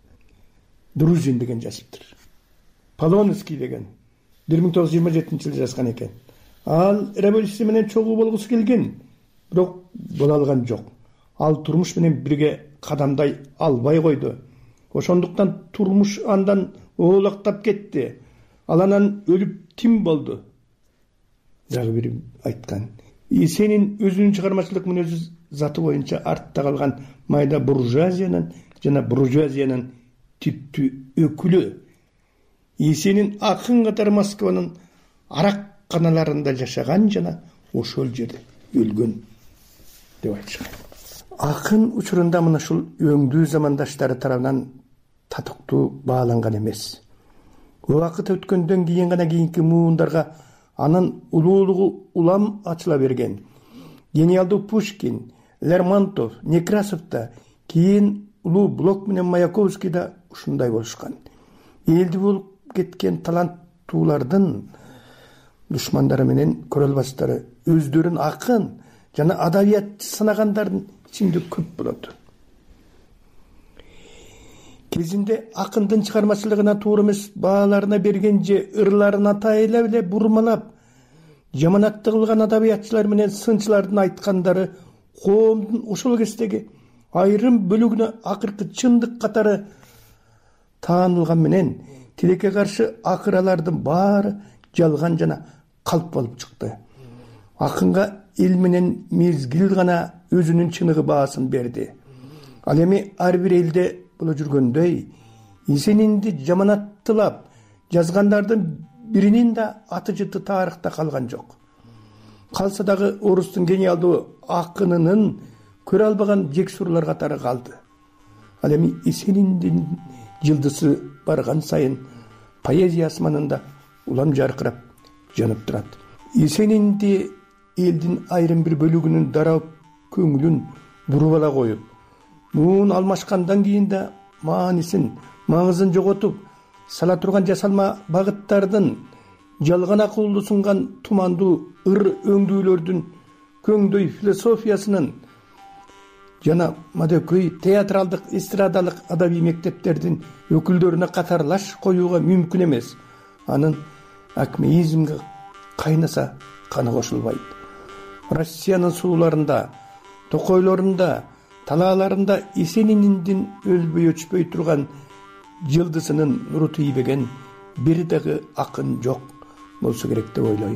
Друзин деген жазыптыр. Полонский деген бир миң тогуз жүз жыйырма жетинчи жылы жазган экен. Ал революция менен чогуу болгусу келген, бирок боло алган жок. Ал турмуш менен бирге кадамдай албай койду. Ошондуктан турмуш андан оолактап кетти. Ал анан өлүп тим болду. Дагы бири айткан. Есенин өзүнүн чыгармачылык мүнөзү заты боюнча артта калган майда буржуазиянын жана буржуазиянын типтүү өкүлү. Есенин акын катары Москванын арак каналарында жашаган жана ошол жерде өлгөн деп айтышкан. Акын учурунда мына ушул өңдүү замандаштары тарабынан татыктуу бааланган эмес. Убакыт өткөндөн кийин гана кийинки муундарга анын улуулугу улам ачыла берген. Гениалдуу Пушкин, Лермонтов, Некрасов да, кийин улуу Блок менен Маяковский да ушундай болушкан. Элди болуп кеткен таланттуулардын душмандары менен көрө албастары өздөрүн акын жана адабиятчы санагандардын ичинде көп болот. Кезинде акындын чыгармачылыгына туура эмес бааларына берген же ырларын атайлап эле бурмалап, жаманатты кылган адабиятчылар менен сынчылардын айткандары коомдун ошол кездеги айрым бөлүгүнө акыркы чындык катары таанылган менен тилекке каршы акыралардын баары жалган жана калп болуп чыкты. Акынга эл менен мезгил гана өзүнүн чыныгы баасын берди. Ал эми ар бир элде боло жүргөндөй Есенинди жаманаттылап жазгандардын биринин да аты жыты тарыхта калган жок. Калса дагы орустун гениалдуу акынынын көрө албаган жексурлар катары калды. Ал эми Есениндин жылдысы барган сайын поэзия асманында улам жаркырап жанып турат. Есенинди элдин айрым бир бөлүгүнүн дароо көңүлүн буруп ала коюп, муун алмашкандан кийин да маанисин, маңызын жоготуп, сала турган жасалма багыттардын, жалган акылды сунган тумандуу ыр өңдүүлөрдүн көңдөй философиясынын жана мадөкөй театралдык, эстрадалык адабий мектептердин өкүлдөрүнө катарлаш коюуга мүмкүн эмес. Анын акмеизмге кайнаса каны кошулбайт. Россиянын сууларында, токойлорунда, талааларында Есенининдин өлбөй өчпөй турган жылдысынын нуру тийбеген бир дагы акын жок болсо керек деп ойлойм.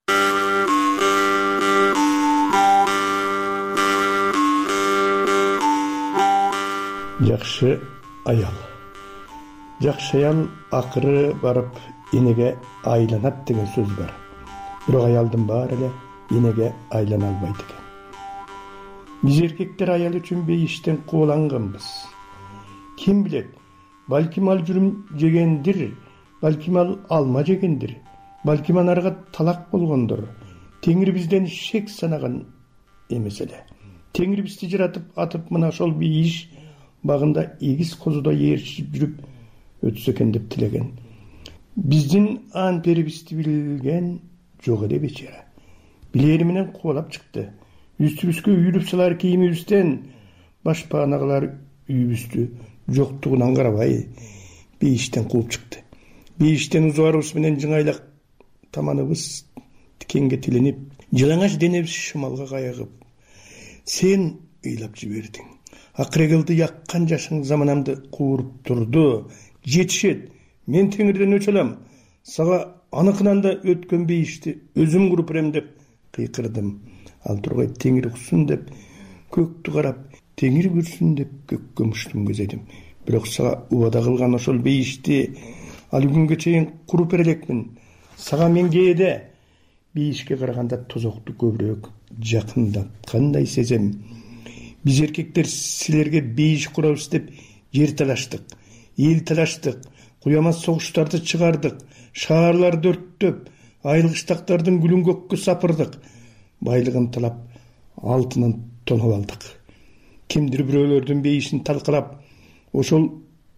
Жакшы аял. Жакшы аял акыры барып энеге айланат деген сөз бар. Бирок аялдын баары эле энеге айлана албайт экен. Биз эркектер аял үчүн бейиштен кууланганбыз. Ким билет, балким ал жүрүм жегендир, балким ал алма жегендир, балким анарга талак болгондур. Теңир бизден шек санаган эмес эле. Теңир бизди жаратып атып мына ошол бейиш багында эгиз козудо ээрчип жүрүп өтсө экен деп тилеген. Биздин ан перибизди билген жок эле бечара. Билери менен кубалап чыкты. Үстүбүзгө үйүлүп салар кийимибизден башпаанагылар үйүбүздү жоктугунан карабай бейиштен кууп чыкты. Бейиштен узуарыбыз менен жыңайлак таманыбыз тикенге тиленип, жылаңач денебиз шымалга каягып, сен ыйлап жибердиң. Акырегылды яккан жашың заманамды кууруп турду. Жетишет, мен теңирден өч алам. Сага аныкынан да өткөн бейишти өзүм куруп берем деп кыйкырдым. Ал тургай теңир уксун деп көктү карап, теңир көрсүн деп көккө муштум көзөйдүм. Бирок сага убада кылган ошол бейишти али күнгө чейин куруп бере элекмин. Сага мен кээде бейишке караганда тозокту көбүрөөк жакындаткандай сезем. Биз эркектер силерге бейиш курабыз деп жер талаштык, эл талаштык, куямас согуштарды чыгардык, шаарларды өрттөп, айылгыштактардын гүлүн көккө сапырдык, байлыгын талап, алтынын тоноп алдык. Кимдир бирөөлөрдүн бейишин талкалап, ошол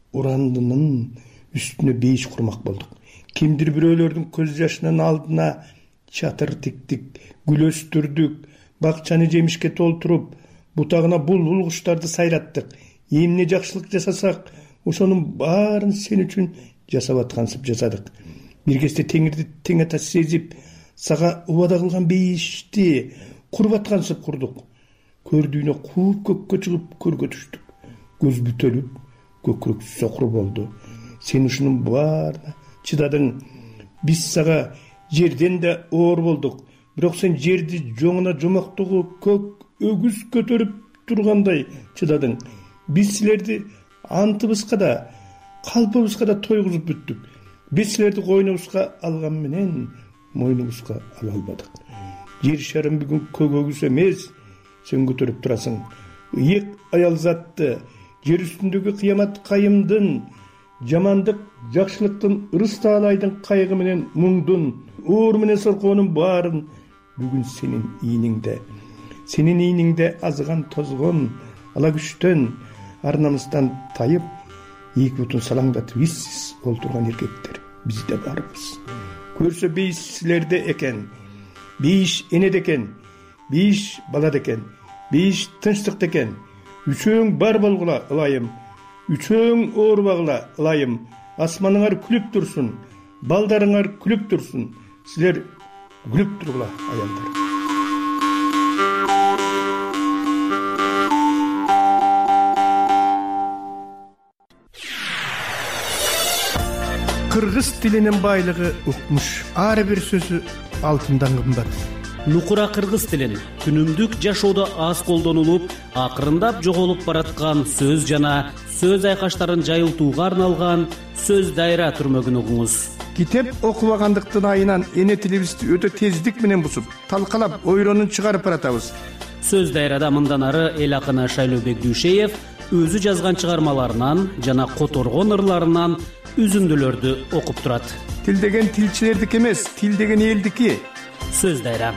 урандынын үстүнө бейиш курмак болдук. Кимдир бирөөлөрдүн көз жашынын алдына чатыр тиктик, гүл өстүрдүк, бакчаны жемишке толтуруп, бутагына булбул куштарды сайраттык. Эмне жакшылык жасасак, ошонун баарын сен үчүн жасап аткансып жасадык. Бир кезде теңирди тең ата сезип, сага убада кылган бейишти куруп аткансып курдук. Көрдүйүнө кууп көккө чыгып көргө түштүк. Көз бүтөлүп, көкүрөк сокур болду. Сен ушунун баарына чыдадың. Биз сага жерден да оор болдук. Бирок сен жерди жоңуна жомоктогу көк өгүз көтөрүп тургандай чыдадың. Биз силерди антыбызга да, калпыбызга да тойгузуп бүттүк. Биз силерди койнубузга алган менен мойнубузга ала албадык. Жер шарым бүгүн көк өгүз эмес, сен көтөрүп турасың. Ыйык аял затты, жер үстүндөгү кыямат кайымдын, жамандык, жакшылыктын, ырыс таалайдын кайгы менен муңдун, оор менен соркоонун баарын бүгүн сенин ийниңде. Сенин ийниңде азган тозгон, ала күчтөн, ар намыстан тайып, эки бутун салаңдатып иссиз олтурган эркектер бизде барбыз. Көрсө бейиш силерде экен, бейиш энеде экен, бейиш балада экен, бейиш тынчтыкта экен. Үчөөң бар болгула ылайым, үчөөң оорубагыла ылайым. Асманыңар күлүп турсун, балдарыңар күлүп турсун. Силер күлүп тургула аялдар. Кыргыз тилинин байлыгы укмуш. Ар бир сөзү алтындан кымбат. Нукура кыргыз тилин күнүмдүк жашоодо аз колдонулуп, акырындап жоголуп бараткан сөз жана сөз айкаштарын жайылтууга арналган сөз дайра түрмөгүн угуңуз. Китеп окубагандыктын айынан эне тилибизди өтө тездик менен бусуп, талкалап, ойронун чыгарып баратабыз. Сөз дайрада мындан ары эл акыны Шайлообек Дүйшеев өзү жазган чыгармаларынан жана которгон ырларынан үзүндүлөрдү окуп турат. Тил деген тилчилердики эмес, тил деген элдики. Сөз дайра.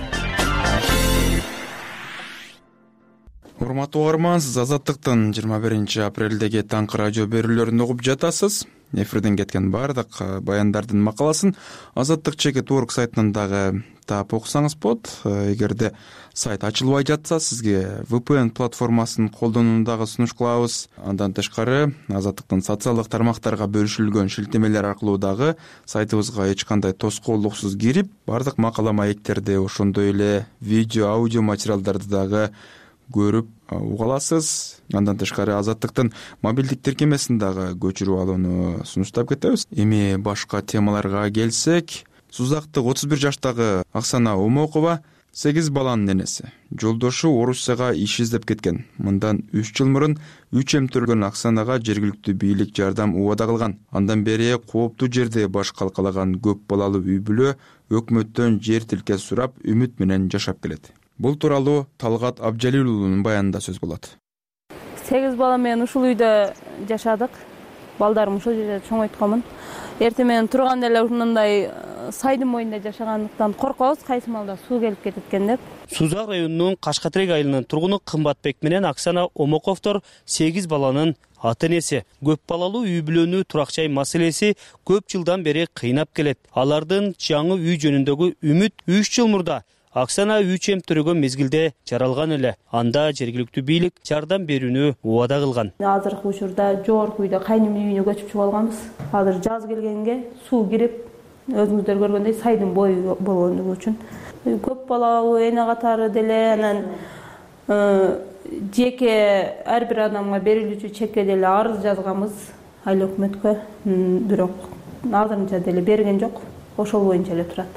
Урматтуу угарман, сиз Азаттыктын жыйырма биринчи апрелдеги таңкы радио берүүлөрүн угуп жатасыз. Эфирден кеткен баардык баяндардын макаласын Азаттык чекит орг сайтынан дагы таап окусаңыз болот. Эгерде сайт ачылбай жатса, сизге ви пи эн платформасын колдонууну дагы сунуш кылабыз. Андан тышкары Азаттыктын социалдык тармактарга бөлүшүлгөн шилтемелер аркылуу дагы сайтыбызга эч кандай тоскоолдуксуз кирип, баардык макала маектерди, ошондой эле видео, аудио материалдарды дагы көрүп уга аласыз. Андан тышкары Азаттыктын мобилдик тиркемесин дагы көчүрүп алууну сунуштап кетебиз. Эми башка темаларга келсек, Сузактык отуз бир жаштагы Аксана Омокова сегиз баланын энеси. Жолдошу Орусияга иш издеп кеткен. Мындан үч жыл мурун үч эм төргөн Аксанага жергиликтүү бийлик жардам убада кылган. Андан бери кооптуу жерде баш калкалаган көп балалуу үй бүлө өкмөттөн жер тилкеси сурап, үмүт менен жашап келет. Бул тууралуу Талгат Абжалил уулунун баянында сөз болот. сегиз бала менен ушул үйдө жашадык. Балдарым ушул жерде чоңойтконмун. Эртең менен турганда эле ушундай сайдын боюнда жашагандыктан коркобуз, кайсы маалда суу келип кетет экен деп. Сузак районунун Кашкатерек айылынын тургуну Кымбатбек менен Аксана Омоковдор сегиз баланын ата энеси. Көп балалуу үй бүлөнү турак жай маселеси көп жылдан бери кыйнап келет. Алардын жаңы үй жөнүндөгү үмүт үч жыл мурда Аксана үч эм төрөгөн мезгилде жаралган эле. Анда жергиликтүү бийлик жардам берүүнү убада кылган. Азыркы учурда жогорку үйдө кайнымдын үйүнө көчүп чыгып алганбыз. Азыр жаз келгенге суу кирип, өзүңүздөр көргөндөй сайдын бою болгондугу үчүн көп балалуу эне катары деле, анан жеке ар бир адамга берилүүчү чекке деле арыз жазганбыз айыл өкмөткө, бирок азырынча деле берген жок. ошол боюнча эле турат.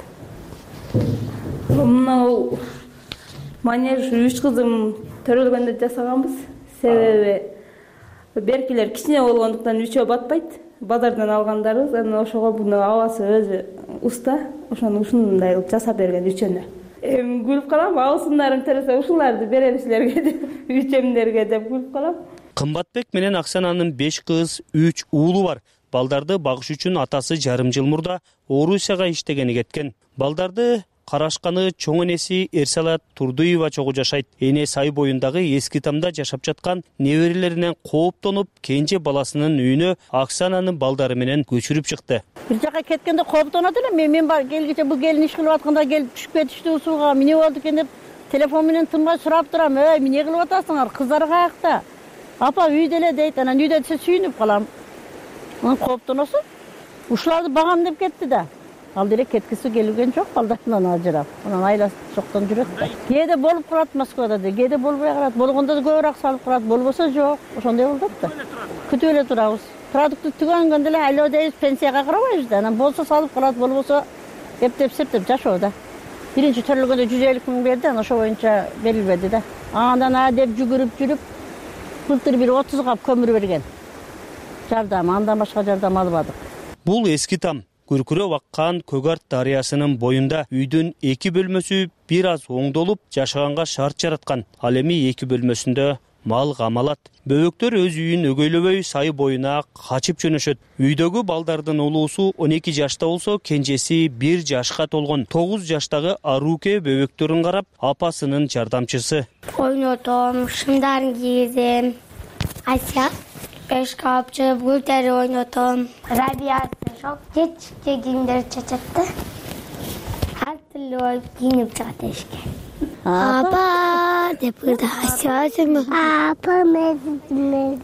Мына манеж үч кызым төрөлгөндө жасаганбыз. Себеби беркилер кичине болгондуктан үчөө батпайт. Базардан алгандарыбыз, анан ошого буну абасы өзү уста, ошону ушундай кылып жасап берген үчөнө. Эми күлүп калам, абысындарым тересе ушуларды берем силерге деп, үчемдерге деп күлүп калам. Кымбатбек менен Аксананын беш кыз, үч уулу бар. Балдарды багыш үчүн атасы жарым жыл мурда Орусияга иштегени кеткен. Балдарды карашканы чоң энеси Эрсалат Турдуева чогуу жашайт. Эне сай боюндагы эски тамда жашап жаткан неберелеринен кооптонуп, кенже баласынын үйүнө Аксананын балдары менен көчүрүп чыкты. Бир жака кеткенде кооптонот элем. Мен мен бар келгиче бул келин иш кылып атканда келип түшүп кетиштү усууга. Эмне болду экен деп телефон менен тынбай сурап турам. Эй, эмне кылып атасыңар? Кыздар каякта? Апа үйдө эле дейт. Анан үйдө десе сүйүнүп калам. Анан кооптоносуң. Ушуларды багам деп кетти да. Ал деле кеткиси келген жок, балдарынан ажырап. Анан айласы жоктон жүрөт да. Кээде болуп калат Москвада да, кээде болбой калат. Болгондо да көбүрөөк салып калат, болбосо жок. Ошондой болот да. Күтүп эле турабыз. Продукты түгөнгөндө эле айлоо дейбиз, пенсияга карабайбыз да. Анан болсо салып калат, болбосо эптеп септеп жашоо да. Биринчи төрөлгөндө жүз элүү миң берди, анан ошо боюнча берилбеди да. Андан а деп жүгүрүп жүрүп, былтыр бир отуз кап көмүр берген. Жардам, андан башка жардам албадык. Бул эски там. Күркүрөп аккан Көгарт дарыясынын боюнда үйдүн эки бөлмөсү бир аз оңдолуп жашаганга шарт жараткан. Ал эми эки бөлмөсүндө мал камалат. Бөбөктөр өз үйүн өгөйлөбөй сай боюна качып жөнөшөт. Үйдөгү балдардын улуусу он эки жашта болсо, кенжеси бир жашка толгон. тогуз жаштагы Аруке бөбөктөрүн карап, апасынын жардамчысы. Ойнотом, шымдарын кийгизем. Ася беш капчы, гүлтери ойнотом. Рабиясы жок, жетишке кийимдер чачатты. Ар түрлүү кийинип чыгат эшикке. Апа деп ырда асясым. Апа мен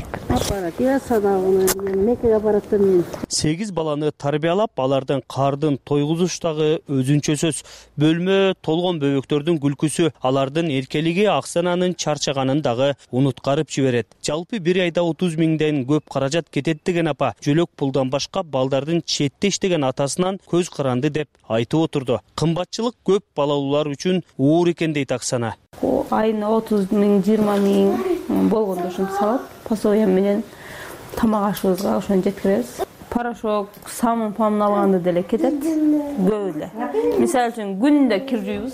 сегиз баланы тарбиялап, алардын кардын тойгузуштагы өзүнчө сөз. Бөлмө толгон бөбөктөрдүн күлкүсү, алардын эркелиги Аксананын чарчаганын дагы унуткарып жиберет. Жалпы бир айда отуз миңден көп каражат кетет деген апа, жөлөк пулдан башка балдардын четте иштеген атасынан көз каранды деп айтып отурду. Кымбатчылык көп балалуулар үчүн оор экен дейт Аксана. Айына отуз миң, жыйырма миң болгондо ушинтип салат. Пособие менен тамак ашыбызга ошону жеткиребиз. Порошок, самын памын алганда деле кетет. Көп эле. Мисалы үчүн күндө кир жуйбуз.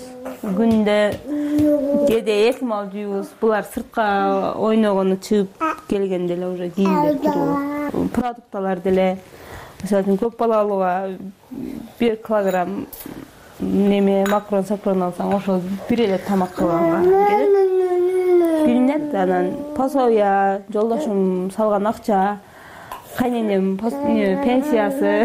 Күндө кээде эки мал жуйбуз. Булар сыртка ойногону чыгып келгенде эле уже кийимдер кирип. Продукталар деле мисалы үчүн көп балалууга бир килограмм неме макрон сакрон алсаң, ошол бир эле тамак кылганга кетет. Билинет, анан пособия, жолдошум салган акча, кайненем пенсиясы,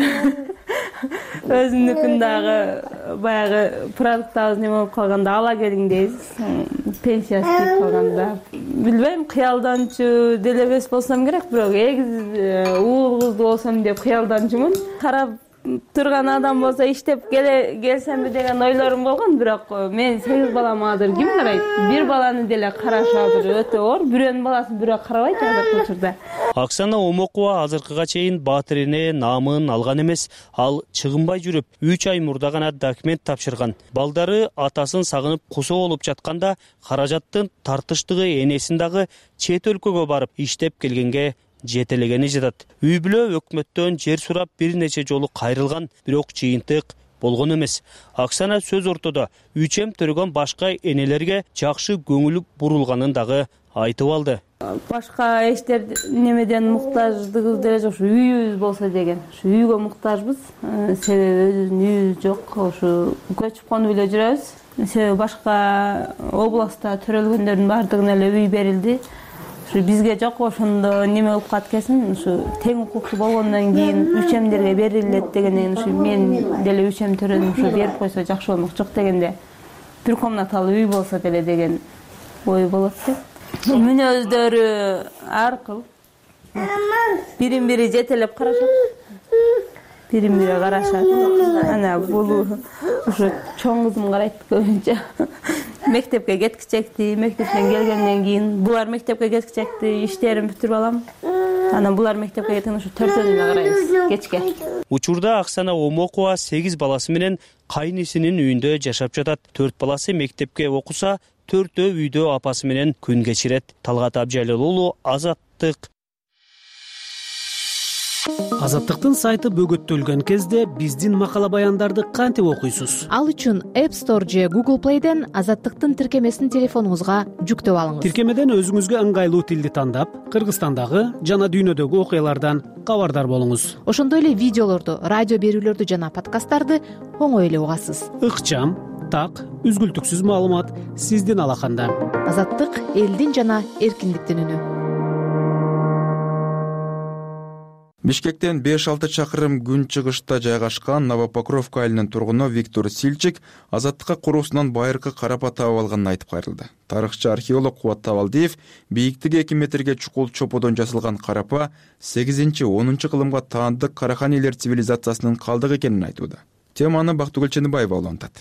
өзүнүкүн дагы баягы продуктабыз неме болуп калганда ала келиң дейбиз. Пенсиясы кетип калганда. Билбейм, кыялданчу деле эмес болсом керек, бирок эгиз уул кызды болсом деп кыялданчумун. Карап турган адам болсо иштеп келсемби деген ойлорум болгон, бирок мен сегиз балам азыр ким карайт? Бир баланы деле караш азыр өтө оор, бирөөнүн баласын бирөө карабайт азыркы учурда. Аксана Омокова азыркыга чейин Баатирине наамын алган эмес. Ал чыгынбай жүрүп, үч ай мурда гана документ тапшырган. Балдары атасын сагынып кусо болуп жатканда, каражаттын тартыштыгы энесин дагы чет өлкөгө барып иштеп келгенге жетелегени жатат. Үй бүлө өкмөттөн жер сурап бир нече жолу кайрылган, бирок жыйынтык болгон эмес. Аксана сөз ортодо үчем төрөгөн башка энелерге жакшы көңүл бурулганын дагы айтып алды. Башка эштер немеден муктаждыгыбыз деле жок, ушу үйүбүз болсо деген. Ушу үйгө муктажбыз. Себеби өзүбүздүн үйүбүз жок, ушу көчүп конуп эле жүрөбүз. Себеби башка областта төрөлгөндөрдүн баардыгына эле үй берилди. Бизге жок, ошондо неме кылып калат экенсиң, ушу тең укуктуу болгондон кийин үчемдерге берилет дегенден ушу мен деле үчем төрөдүм, ушу берип койсо жакшы болмок жок дегенде бир комнаталуу үй болсо деле деген ой болот деп. Мүнөздөрү ар кыл. Бирин бири жетелеп карашат. Бирин бири карашат. Ана бул ушу чоң кызым карайт көбүнчө. Мектепке кеткичекти, мектептен келгенден кийин булар мектепке кеткичекти, иштерин бүтүрүп алам. анан булар мектепке кеткенде ушу төртөөнү эле карайбыз кечке. Учурда Аксана Омокова сегиз баласы менен кайнисинин үйүндө жашап жатат. Төрт баласы мектепке окуса, төртөө үйдө апасы менен күн кечирет. Талгат Абжалил уулу, Азаттык. Азаттыктын сайты бөгөттөлгөн кезде биздин макала баяндарды кантип окуйсуз? Ал үчүн App Store же Google Play'ден Азаттыктын тиркемесин телефонуңузга жүктөп алыңыз. Тиркемеден өзүңүзгө ыңгайлуу тилди тандап, Кыргызстандагы жана дүйнөдөгү окуялардан кабардар болуңуз. Ошондой эле видеолорду, радио берүүлөрдү жана подкасттарды оңой эле угасыз. Ыкчам, так, үзгүлтүксүз маалымат сиздин алаканда. Азаттык элдин жана эркиндиктин үнү. Бишкектен беш алты чакырым күн чыгышта жайгашкан Новопокровка айылынын тургуну Виктор Сильчик Азаттыкка куруусунан байыркы карапа таап алганын айтып кайрылды. Тарыхчы археолог Кубат Табалдиев бийиктиги эки метрге чукул чоподон жасалган карапа сегизинчи онунчу кылымга таандык Караханилер цивилизациясынын калдыгы экенин айтууда. Теманы Бактыгүл Ченибаева улантат.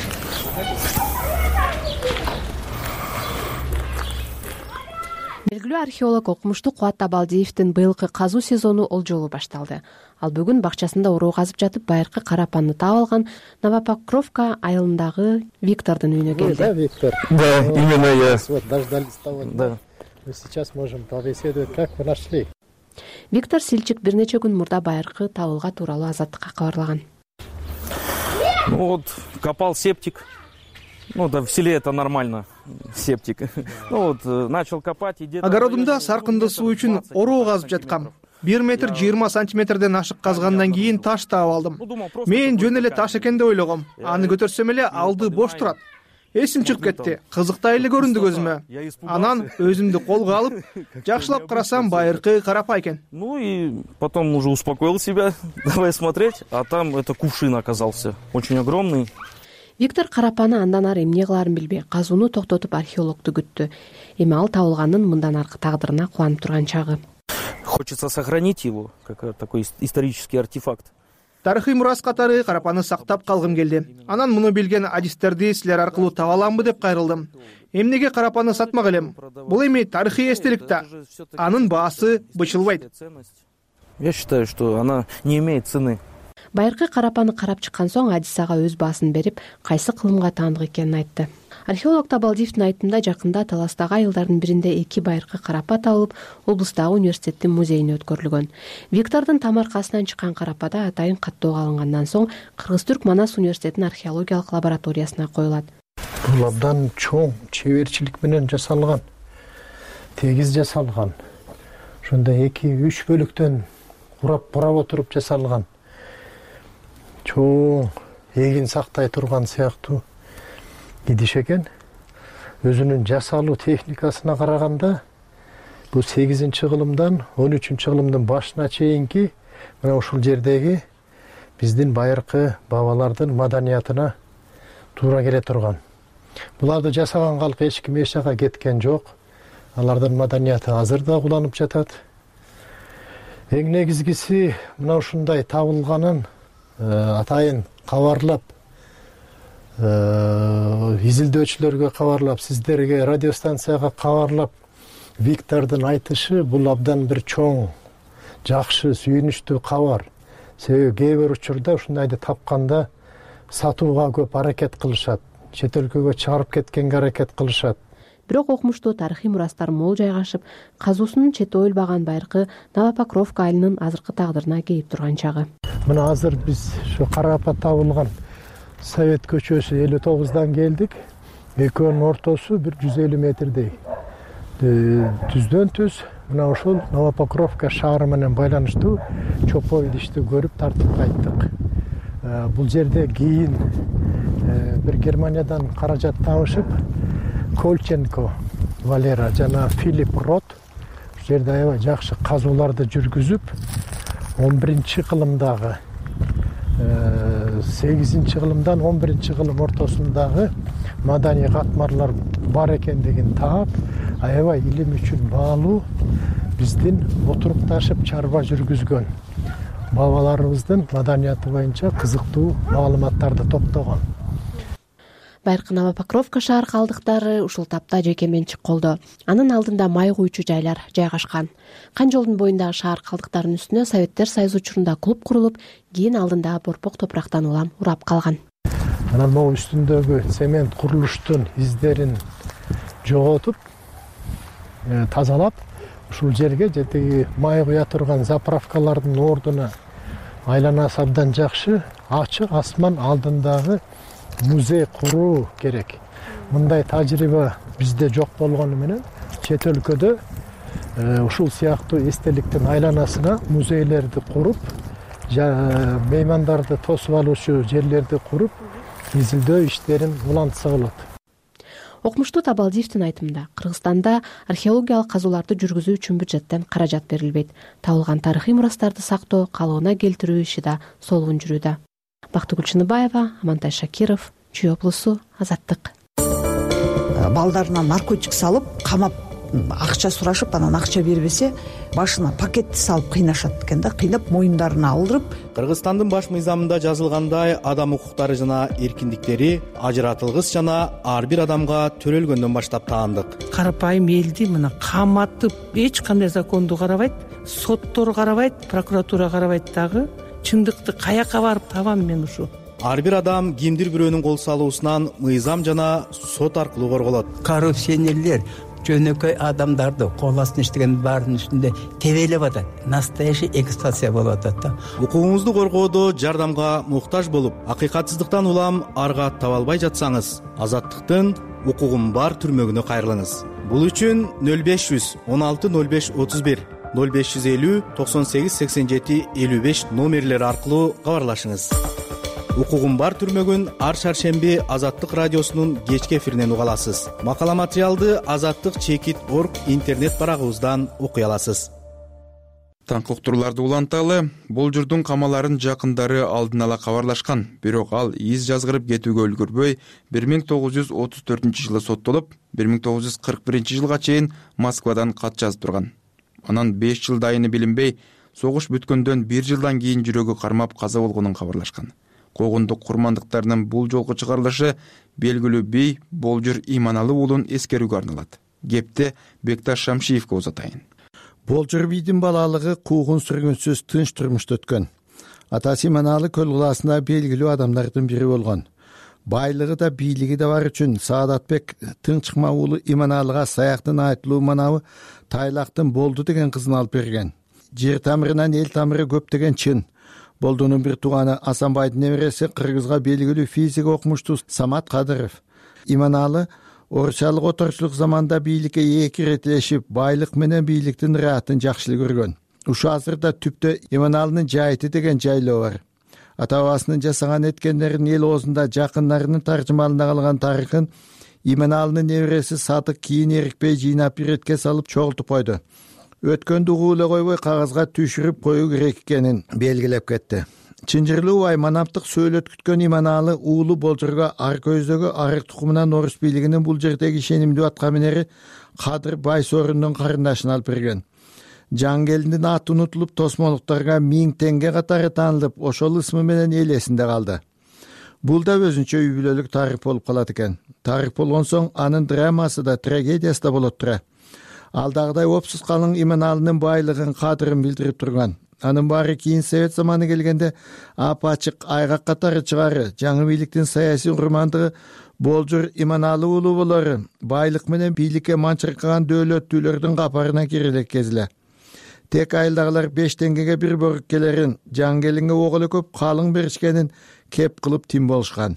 Белгилүү археолог окумуштуу Кубат Табалдиевдин быйылкы казуу сезону олжолу башталды. Ал бүгүн бакчасында уруу казып жатып байыркы карапаны таап алган Новопокровка айылындагы Виктордун үйүнө келди. Да, Виктор. Да, именно я. Вот дождались того. Да. Мы сейчас можем побеседовать, как вы нашли. Виктор Сильчик бир нече күн мурда байыркы табылга тууралуу Азаттыкка кабарлаган. Ну вот, копал септик. Ну да, в селе это нормально, септик. Ну вот, начал копать и где-то... Огородумда саркынды суу үчүн ороо казып жаткам. бир метр жыйырма сантиметрден ашык казгандан кийин таш таап алдым. Мен жөн эле таш экен деп ойлогом. Аны көтөрсөм эле алды бош турат. Эсим чыгып кетти. Кызыктай эле көрүндү көзүмө. Анан өзүмдү колго алып, жакшылап карасам байыркы карапа экен. Ну и потом уже успокоил себя, давай смотреть, а там это кувшин оказался, очень огромный. Виктор карапаны андан ары эмне кыларын билбей, казууну токтотуп археологду күттү. Эми ал табылганын мындан аркы тагдырына кубанып турган чагы. Хочется сохранить его, как такой исторический артефакт. Тарыхый мурас катары карапаны сактап калгым келди. Анан муну билген адистерди силер аркылуу таба аламбы деп кайрылдым. Эмнеге карапаны сатмак элем? Бул эми тарыхый эстелик да. Анын баасы бычылбайт. Я считаю, что она не имеет цены. Байыркы карапаны карап чыккан соң адис ага өз баасын берип, кайсы кылымга таандык экенин айтты. Археолог Табалдиевдин айтымында жакында Таластагы айылдардын биринде эки байыркы карапа табылып, облустагы университеттин музейине өткөрүлгөн. Виктордун тамаркасынан чыккан карапада атайын каттоого алынгандан соң Кыргыз-Түрк Манас университетинин археологиялык лабораториясына коюлат. Бул абдан чоң чеберчилик менен жасалган, тегиз жасалган. Ошондо эки үч бөлүктөн курап бурап отуруп жасалган. Чоң эгин сактай турган сыяктуу идиш экен. Өзүнүн жасалуу техникасына караганда бул сегизинчи кылымдан он үчүнчү кылымдын башына чейинки мына ушул жердеги биздин байыркы бабалардын маданиятына туура келе турган. Буларды жасаган калк эч ким эч жака кеткен жок. Алардын маданияты азыр да куланып жатат. Эң негизгиси мына ушундай табылганын атайын кабарлап, изилдөөчүлөргө кабарлап, сиздерге радиостанцияга кабарлап, Виктордун айтышы бул абдан бир чоң, жакшы, сүйүнүчтүү кабар. Себеби кээ бир учурда ушундайды тапканда сатууга көп аракет кылышат, чет өлкөгө чыгарып кеткенге аракет кылышат. Бирок окумуштуу тарыхый мурастар мол жайгашып, казуусунун чети оюлбаган байыркы Новопокровка айылынын азыркы тагдырына кейип турган чагы. Мына азыр биз ушу карапа табылган Совет көчөсү элүү тогуздан келдик. Экөөнүн ортосу бир жүз элүү метрдей. Түздөн түз мына ушул Новопокровка шаары менен байланыштуу чопо идишти көрүп тартып кайттык. Бул жерде кийин бир Германиядан каражат табышып, Кольченко Валера жана Филипп Рот жерде аябай жакшы казууларды жүргүзүп, он биринчи кылымдагы сегизинчи кылымдан он биринчи кылым ортосундагы маданий катмарлар бар экендигин таап, аябай илим үчүн баалуу биздин отурукташып чарба жүргүзгөн бабаларыбыздын маданияты боюнча кызыктуу маалыматтарды топтогон. Байыркы Новопокровка шаар калдыктары ушул тапта жеке менчик колдо. Анын алдында май куючу жайлар жайгашкан. Кан жолдун боюндагы шаар калдыктарынын үстүнө Советтер Союзу учурунда клуб курулуп, кийин алдында борпок топурактан улам урап калган. Анан могу үстүндөгү цемент курулуштун издерин жоготуп, тазалап, ушул жерге жетеги май куя турган заправкалардын ордуна айланасы абдан жакшы, ачык асман алдындагы музей куруу керек. Мындай тажрыйба бизде жок болгону менен чет өлкөдө ушул сыяктуу эстеликтин айланасына музейлерди куруп, меймандарды тосуп алуучу жерлерди куруп, изилдөө иштерин улантса болот. Окмуштуу Табалдиевдин айтымында, Кыргызстанда археологиялык казууларды жүргүзүү үчүн бюджеттен каражат берилбейт. Табылган тарыхый мурастарды сактоо, калыбына келтирүү иши да солуун жүрүүдө. Бактыгүл Чыныбаева, Амантай Шакиров, Чүй облусу, Азаттык. Балдарына наркотик салып, камап акча сурашып, анан акча бербесе, башына пакетти салып кыйнашат экен да, кыйнап моюндарына алдырып. Кыргызстандын баш мыйзамында жазылгандай, адам укуктары жана эркиндиктери ажыратылгыс жана ар бир адамга төрөлгөндөн баштап таандык. Карапайым элди мына каматып, эч кандай законду карабайт, соттор карабайт, прокуратура карабайт дагы. Чындыкты каяка барып табам мен ушу? Ар бир адам кимдир бирөөнүн кол салуусунан мыйзам жана сот аркылуу корголот. Коррупционерлер жөнөкөй адамдарды кол астына иштеген баарынын үстүндө тебелеп атат. Настоящий эксплуатация болуп атат да. Укугуңузду коргоодо жардамга муктаж болуп, акыйкатсыздыктан улам арга таба албай жатсаңыз, Азаттыктын укугум бар түрмөгүнө кайрылыңыз. Бул үчүн нөл беш жүз он алты нөл беш отуз бир, нөл беш жүз элүү токсон сегиз сексен жети элүү беш номерлери аркылуу кабарлашыңыз. Укугум бар түрмөгүн ар шаршемби Азаттык радиосунун кечки эфиринен уга аласыз. Макала материалды Азаттык чекит точка орг интернет барагыбыздан окуй аласыз. Таңкы уктурууларды уланталы, Болжурдун камаларын жакындары алдын ала кабарлашкан, бирок ал из жазгырып кетүүгө үлгүрбөй бир миң тогуз жүз отуз төртүнчү жылы соттолуп, бир миң тогуз жүз кырк биринчи жылга чейин Москвадан кат жазып турган. Анан беш жыл дайыны билинбей, согуш бүткөндөн бир жылдан кийин жүрөгү кармап каза болгонун кабарлашкан. Когундук курмандыктарынын бул жолку чыгарылышы белгилүү бий Болжур Иманалы уулун эскерүүгө арналат. Кепти Бекташ Шамшиевке узатайын. Болжур бийдин балалыгы куугун сүргүнсүз тынч турмушта өткөн. Атасы Иманалы көл кылаасында белгилүү адамдардын бири болгон. Байлыгы да бийлиги да бар үчүн Саадатбек Тынчыкма уулу Иманалыга Саяктын айтылуу манабы Тайлактын Болду деген кызын алып берген. Жер тамырынан эл тамыры көп деген чын. Болдунун бир тууганы Асанбайдын небереси Кыргызга белгилүү физик окумуштуу Самат Кадыров. Иманалы орусчалык оторчулук заманда бийликке эки ирет илешип, байлык менен бийликтин ыраатын жакшы көргөн. Ушу азырда түптө Иманалынын жайыты деген жайлоо бар. Ата-бабасынын жасаган эткендерин эл оозунда жакындарынын таржымалында калган тарыхын Иманалынын небереси Садык кийин эрикпей жыйнап бир этке салып чогултуп койду. Өткөндү угуулай койбой кагазга түшүрүп коюу керек экенин белгилеп кетти. Чынжырлуу бай манаптык сөйлөткүткөн Иманалы уулу Болжурга ар көздөгү арык тукумунан орус бийлигинин бул жердеги ишенимдүү аткаминери Кадыр Байсорундун карындашын алып берген. Жангелиндин аты унутулуп, тосмолуктарга миң теңге катары таанылып, ошол ысмы менен эл эсинде калды. Бул да өзүнчө үй бүлөлүк тарых болуп калат экен. Тарых болгон соң анын драмасы да, трагедиясы да болот тура. Алдагыдай опсуз калың Иманалынын байлыгын, кадырын билдирип турган. Анын баары кийин Совет заманы келгенде апачык айгак катары чыгары, жаңы бийликтин саясий урмандыгы Болжур Иманалы уулу болору байлык менен бийликке манчыркаган дөөлөттүүлөрдүн капарына кирелек кезиле. Тек айылдагылар беш теңгеге бир бөрүк келерин, жаңгелинге огулы көп калың беришкенин кеп кылып тим болушкан.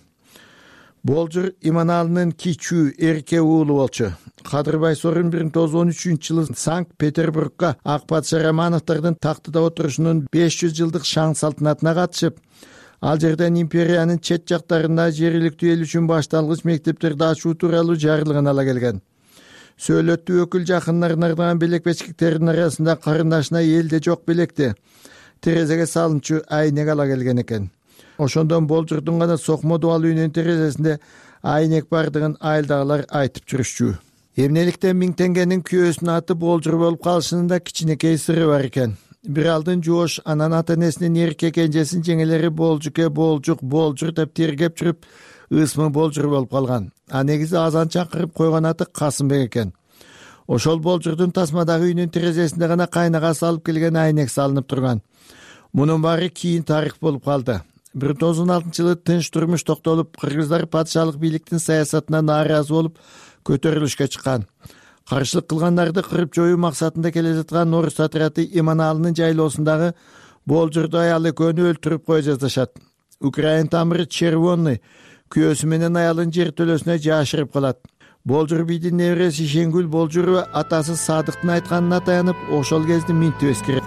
Болжур Иманалынын кичүү эрке уулу болчу. Кадыр Байсорун бир миң тогуз жүз он үчүнчү жылы Санкт-Петербургга ак патша Романовдордун тактыда отурушунун беш жүз жылдык шаң салтанатына катышып, ал жерден империянын чет жактарында жергиликтүү эл үчүн башталгыч мектептерди ачуу тууралуу жарлыгын ала келген. Сөөлөттүү өкүл жакындарына ардаган белек бечкектердин арасында карындашына элде жок белекти терезеге салынчу айнек ала келген экен. Ошондон Болжурдун гана Сокмо дубал үйүнүн терезесинде айнек бардыгын айылдагылар айтып жүрүшчү. Эмнеликтен миң теңгенин күйөөсүнүн аты Болжур болуп калышынын да кичинекей сыры бар экен. Бир алдын жоош анан ата энесинин эрке кенжесин жеңелери Болжуке, Болжук, Болжур деп тергеп жүрүп, ысмы болжур болуп калган. А негизи азан чакырып койгон аты Касымбек экен. Ошол болжурдун тасмадагы үйүнүн терезесинде гана кайнагасы алып келген айнек салынып турган. Мунун баары кийин тарых болуп калды. бир миң тогуз жүз он алтынчы жылы тынч турмуш токтолуп, кыргыздар патшалык бийликтин саясатына нааразы болуп көтөрүлүшкө чыккан. Каршылык кылгандарды кырып жоюу максатында келе жаткан орус отряды Иманалынын жайлоосундагы болжурду аял экөөнү өлтүрүп кое жаздашат. Украин тамыры Червонный күйөөсү менен аялын жер төлөсүнө жашырып калат. Болжур бийдин небереси Шенгүл Болжурова атасы Садыктын айтканына таянып, ошол кезди минтибес керек.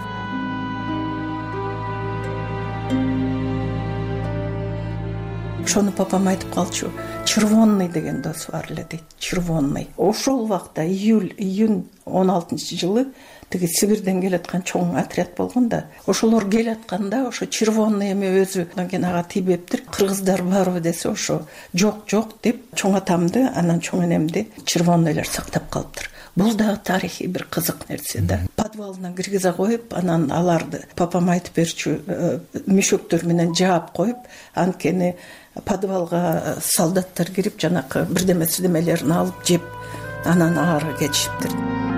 Ошону папам айтып калчу. Червонный деген дос бар эле дейт. Червонный. Ошол убакта июль, июнь он алтынчы жылы тиги Сибирден келаткан чоң отряд болгон да. Ошолор келатканда ошо Червонный эме өзү ага тийбептир. Кыргыздар барбы десе ошо жок жок деп чоң атамды, анан чоң энемди Червонныйлар сактап калыптыр. Бул дагы тарыхый бир кызык нерсе да. Подвалына киргизе коюп, анан аларды папам айтып берчү, мешөктөр менен жаап коюп, анткени подвалга солдаттар кирип жанакы бирдеме сирдемелерин алып жеп, анан ары кетишиптир.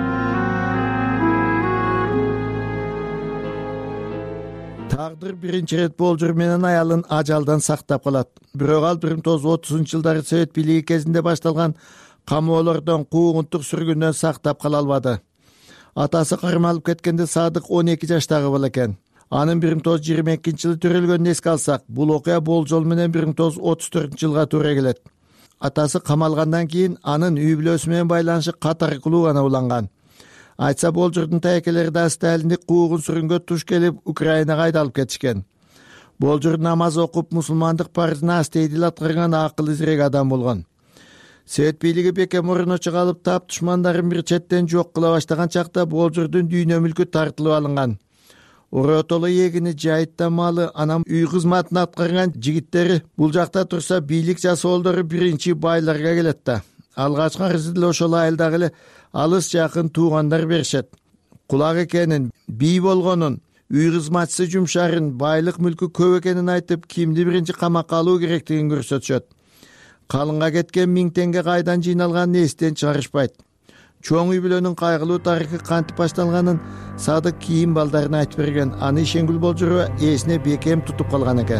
Тагдыр биринчи ирет болжур менен аялын ажалдан сактап калат. Бирок ал бир миң тогуз жүз отузунчу жылдары Совет бийлиги кезинде башталган камоолордон, куугунтук сүргүндөн сактап кала албады. Атасы кармалып кеткенде Садык он эки жаштагы бала экен. Анын бир миң тогуз жүз жыйырма экинчи жылы төрөлгөнүн эске алсак, бул окуя болжол менен бир миң тогуз жүз отуз төртүнчү жылга туура келет. Атасы камалгандан кийин анын үй бүлөсү менен байланышы катаркылуу гана уланган. Айтса болжурдун тайкелери да Сталиндик куугун сүргөнгө туш келип, Украинага айдалып кетишкен. Болжур намаз окуп, мусулмандык парызына астейдил аткарган акыл изирек адам болгон. Совет бийлиги бекем мурунучу калып, тап душмандарын бир четтен жок кыла баштаган чакта болжурдун дүйнө мүлкү тартылып алынган. Оротоло эгини, жайытта малы, анан үй кызматын аткарган жигиттери бул жакта турса, бийлик жасоолдору биринчи байларга келет да. Алгачкы арызды деле ошол айылдагы эле алыс жакын туугандар беришет. Кулак экенин, бий болгонун, үй кызматчысы жумшарын, байлык мүлкү көп экенин айтып, кимди биринчи камакка алуу керектигин көрсөтүшөт. Калынга кеткен миң теңге кайдан жыйналганын эстен чыгарышпайт. Чоң үй бүлөнүн кайгылуу тарыхы кантип башталганын Садык кийин балдарына айтып берген. Аны Шенгүл Болжурова эсине бекем тутуп калган экен.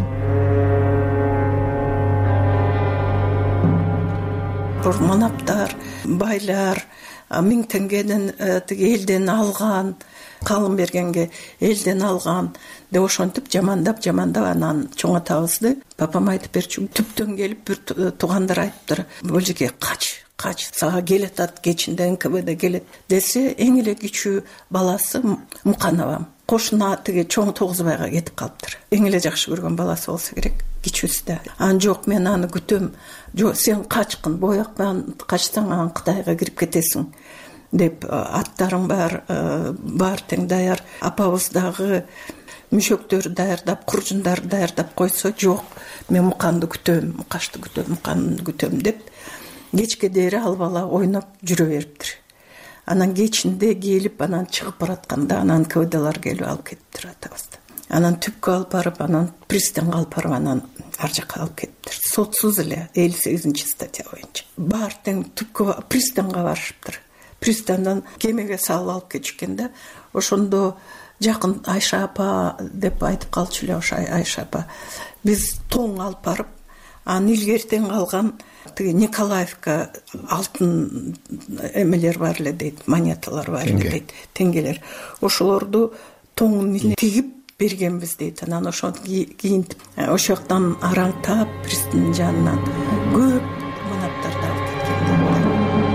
Манаптар, байлар миң теңгеден тиги элден алган, калын бергенге элден алган деп ошентип жамандап жамандап анан чоң атабызды папам айтып берчү. Түптөн келип бир туугандар айтыптыр, бул жерге кач, кач, сага келатат, кечинде эн ка бэ дэ келет десе, эң эле кичүү баласы Мукановам. Кошуна тиги чоң Тогузбайга кетип калыптыр. Эң эле жакшы көргөн баласы болсо керек, кичүүсү да. Ан жок, мен аны күтөм. Жок, сен качкын, боякпан, качсаң ан Кытайга кирип кетесиң деп, аттарың бар, бар тең даяр. Апабыз дагы мүшөктөрү даярдап, куржундарды даярдап койсо, жок, мен Муканды күтөм, Мукашты күтөм, Муканды күтөм деп, кечке дери ал бала ойноп жүрө бериптир. Анан кечинде келип, анан чыгып баратканда, анан ка бэ дэлар келип алып кетиптир атабызды. Анан түпкө алып барып, анан пристанга алып барып, анан ар жакка алып кетиптир. Сотсуз эле элүү сегизинчи статья боюнча. Бар тең түпкө пристанга барышыптыр. Пристандан кемеге салып алып кетишкен да, ошондо жакын Айша апа деп айтып калчу эле, ошо Айша апа. Биз тоң алып барып, анын илгертен калган тиги Николаевка алтын эмелер бар эле дейт, монеталар бар эле дейт, теңгелер. Ошолорду тоңун тигип бергенбиз дейт. Анан ошону кийинтип, ошол жактан араңтап, пристанын жанынан көп манаптарды алып кеткен.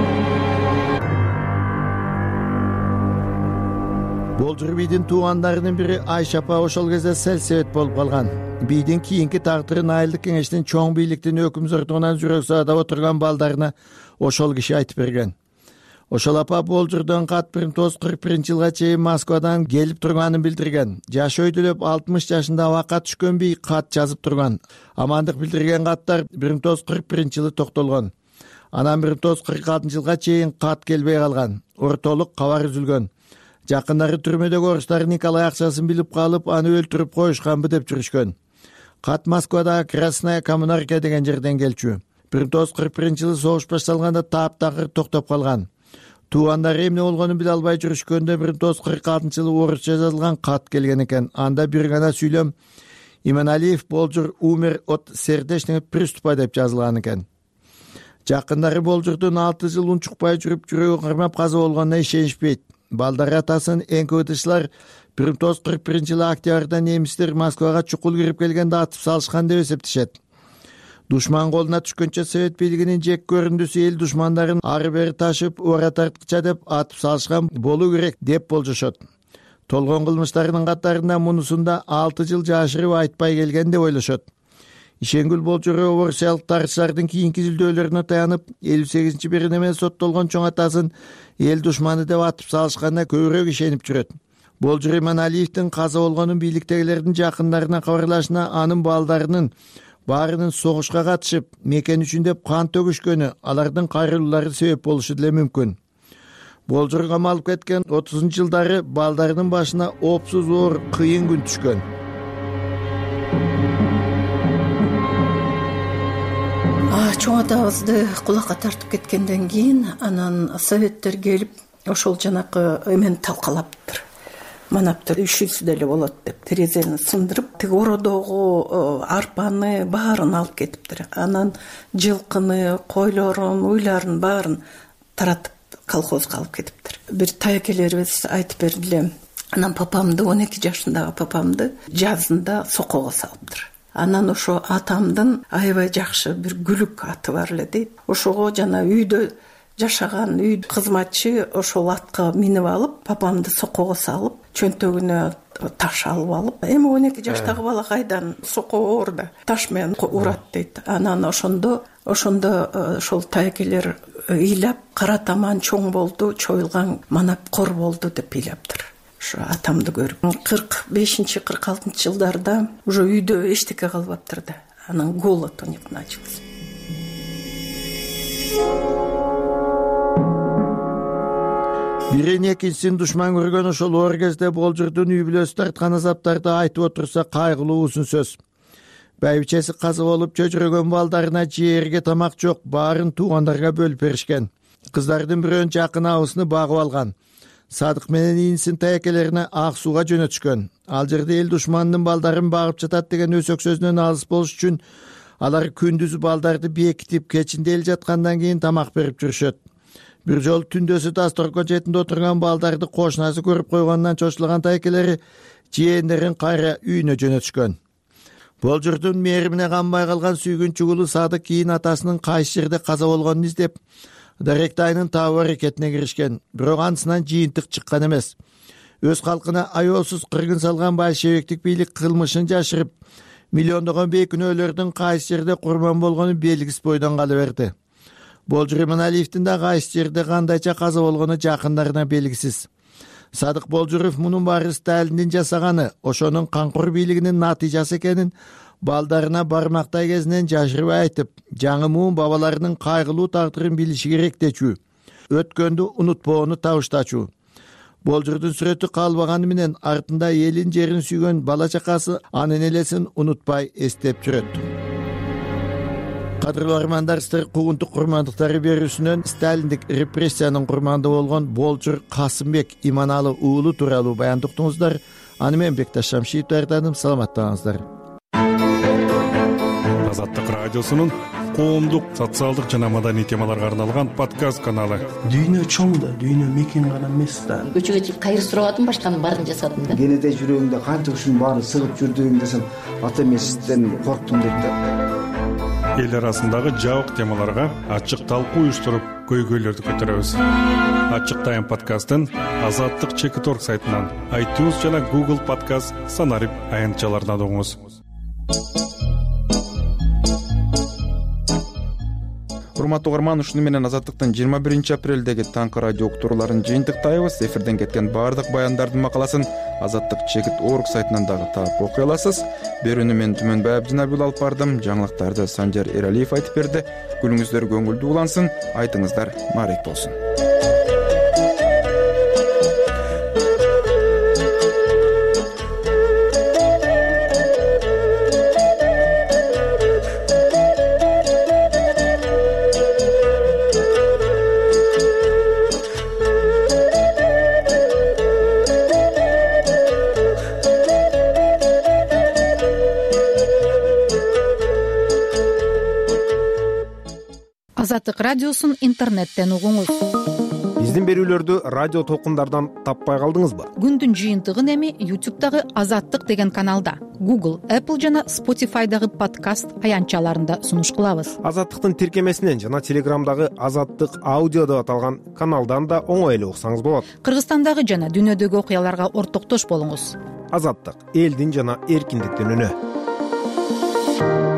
Болжур бийдин туугандарынын бири Айша апа ошол кезде селсебет болуп калган. Бийдин кийинки тагдырын айылдык кеңештин чоң бийликтин өкүм зортугунан жүрөк саадап отурган балдарына ошол киши айтып берген. Ошол апа Болжурдон кат бир миң тогуз жүз кырк биринчи жылга чейин Москвадан келип турганын билдирген. Жашы өйдөлөп алтымыш жашында абакка түшкөн бий кат жазып турган. Амандык билдирген каттар бир миң тогуз жүз кырк биринчи жылы токтолгон. Анан бир миң тогуз жүз кырк алтынчы жылга чейин кат келбей калган. Ортолук кабар үзүлгөн. Жакындары түрмөдөгү орустар Николай акчасын билип калып, аны өлтүрүп коюшканбы деп жүрүшкөн. Кат Москвадагы Красная Коммунарка деген жерден келчү. бир миң тогуз жүз кырк биринчи жылы согуш башталганда таптакыр токтоп калган. Туугандары эмне болгонун биле албай жүрүшкөндө бир миң тогуз жүз кырк алтынчы жылы орусча жазылган кат келген экен. Анда бир гана сүйлөм Иманалиев Болжур умер от сердечного приступа деп жазылган экен. Жакындары Болжурдун алты жыл унчукпай жүрүп жүрөгү кармап каза болгонуна ишенишпейт. Балдары атасын эн кэ вэ дчылар бир миң тогуз жүз кырк биринчи жылы октябрда немистер Москвага чукул кирип келгенде атып салышкан деп эсептешет. Душман колуна түшкөнчө совет бийлигинин жек көрүндүсү эл душмандарын ары бери ташып ора тарткыча деп атып салышкан болуу керек деп болжошот. Толгон кылмыштарынын катарында мунусунда алты жыл жашырып айтпай келген деп ойлошот. Ишенгүл Болжур орусиялык тарыхчылардын кийинки изилдөөлөрүнө таянып, элүү сегизинчи биринде менен соттолгон чоң атасын эл душманы деп атып салышканына көбүрөөк ишенип жүрөт. Болжур Иманалиевдин каза болгонун бийликтегилердин жакындарына кабарлашына анын балдарынын баарынын согушка катышып, мекен үчүн деп кан төгүшкөнү, алардын кайрылуулары себеп болушу деле мүмкүн. Болжур камалып кеткен отузунчу жылдары балдарынын башына опсуз оор кыйын күн түшкөн. Чоң атабызды кулакка тартып кеткенден кийин анан советтер келип ошол жанакы эмени талкалаптыр. Манаптыр үшүсү деле болот деп терезени сындырып, тиги ородогу арпаны баарын алып кетиптир. Анан жылкыны, койлорун, уйларын баарын таратып колхозго алып кетиптир. Бир таякелерибиз айтып бердиле. Анан папамды, он эки жашындагы папамды жазында сокого салыптыр. Анан ошо атамдын аябай жакшы бир күлүк аты бар эле дейт. Ошого жана үйдө жашаган үй кызматчы ошол атка минип алып, папамды сокого салып, чөнтөгүнө таш алып алып, эми он эки жаштагы бала кайдан соко оор да таш менен урат дейт. Анан ошондо ошондо ошол таякелер ыйлап, кара таман чоң болду, чоюлган манап кор болду деп ыйлаптыр. Ошо атамды көрүп, кырк бешинчи кырк алтынчы жылдарда уже үйдө эчтеке калбаптыр да. Анан голод у них начался. Бирин экинчисин душман көргөн ошол оор кезде Болжурдун үй бүлөсү тарткан азаптарды айтып отурса кайгылуу узун сөз. Байбичеси каза болуп чөчүрөгөн балдарына жээрге тамак жок, баарын туугандарга бөлүп беришкен. Кыздардын бирөөнүн жакын абысыны багып алган. Садык менен ийинсин таякелерине ак сууга жөнөтүшкөн. Ал жерде эл душманынын балдарын багып жатат деген өсөк сөзүнөн алыс болуш үчүн алар күндүзү балдарды бекитип, кечинде эл жаткандан кийин тамак берип жүрүшөт. Бир жолу түндөсү дасторкон четинде отурган балдарды кошунасы көрүп койгонунан чочулаган таякелери жээндерин кайра үйүнө жөнөтүшкөн. Болжурдун мээримине канбай калган сүйгүнчү уулу Садык кийин атасынын кайсы жерде каза болгонун издеп, Даректайнын табуу аракетине киришкен, бирок анысынан жыйынтык чыккан эмес. Өз калкына аеосуз кыргын салган большевиктик бийлик кылмышын жашырып, миллиондогон бейкүнөөлөрдүн кайсы жерде курман болгону белгисиз бойдон кала берди. Болжур Иманалиевдин да кайсы жерде кандайча каза болгону жакындарына белгисиз. Садык Болжуров мунун баары Сталиндин жасаганы, ошонун камкор бийлигинин натыйжасы экенин балдарына бармактай кезинен жашырбай айтып, жаңы муун бабаларынын кайгылуу тагдырын билиши керек дечү. Өткөндү унутпоону табыштачу. Болжурдун сүрөтү калбаганы менен артында элин жерин сүйгөн бала чакасы анын элесин унутпай эстеп жүрөт. Кадырлуу армандар, сиздер куугунтук курмандыктары берүүсүнөн сталиндик репрессиянын курманды болгон Болжур Касымбек Иманалы уулу тууралуу баянды уктуңуздар. Аны мен Бекташ Шамшиев даярдадым. Саламаттаңыздар. Азаттык радиосунун коомдук, социалдык жана маданий темаларга арналган подкаст каналы. Дүйнө чоң да, дүйнө мекен гана эмес да. Көчөгө чыгып кайыр сурабадым, башканын баарын жасадым да. Кенеде жүрөгүңдө канча ушунун баары сыгып жүрдүң десем, ата эмесизден корктум дейт да. Эл арасындагы жабык темаларга ачык талкуу уюштуруп, көйгөйлөрдү көтөрөбүз. Ачык тайм подкастын Азаттык чекит точка орг сайтынан, iTunes жана Google подкаст санарип аянтчаларынан угуңуз. Урматтуу угарман, ушуну менен Азаттыктын жыйырма биринчи апрелдеги таңкы радио уктурууларын жыйынтыктайбыз. Эфирден кеткен баардык баяндардын макаласын Азаттык чекит точка орг сайтынан дагы таап окуй аласыз. Берүүнү мен Түмөнбай Абдинабил алып бардым. Жаңылыктарды Санжар Эралиев айтып берди. Күнүңүздөр көңүлдүү улансын, айтыңыздар маанилүү болсун. Азаттык радиосун интернеттен угуңуз. Биздин берүүлөрдү радио толкундардан таппай калдыңызбы? Күндүн жыйынтыгын эми ютубтагы Азаттык деген каналда, Google, Apple жана Spotify'дагы подкаст аянтчаларында сунуш кылабыз. Азаттыктын тиркемесинен жана Телеграмдагы Азаттык аудио деп аталган каналдан да оңой эле уксаңыз болот. Кыргызстандагы жана дүйнөдөгү окуяларга ортоктош болуңуз. Азаттык — элдин жана эркиндиктин үнү.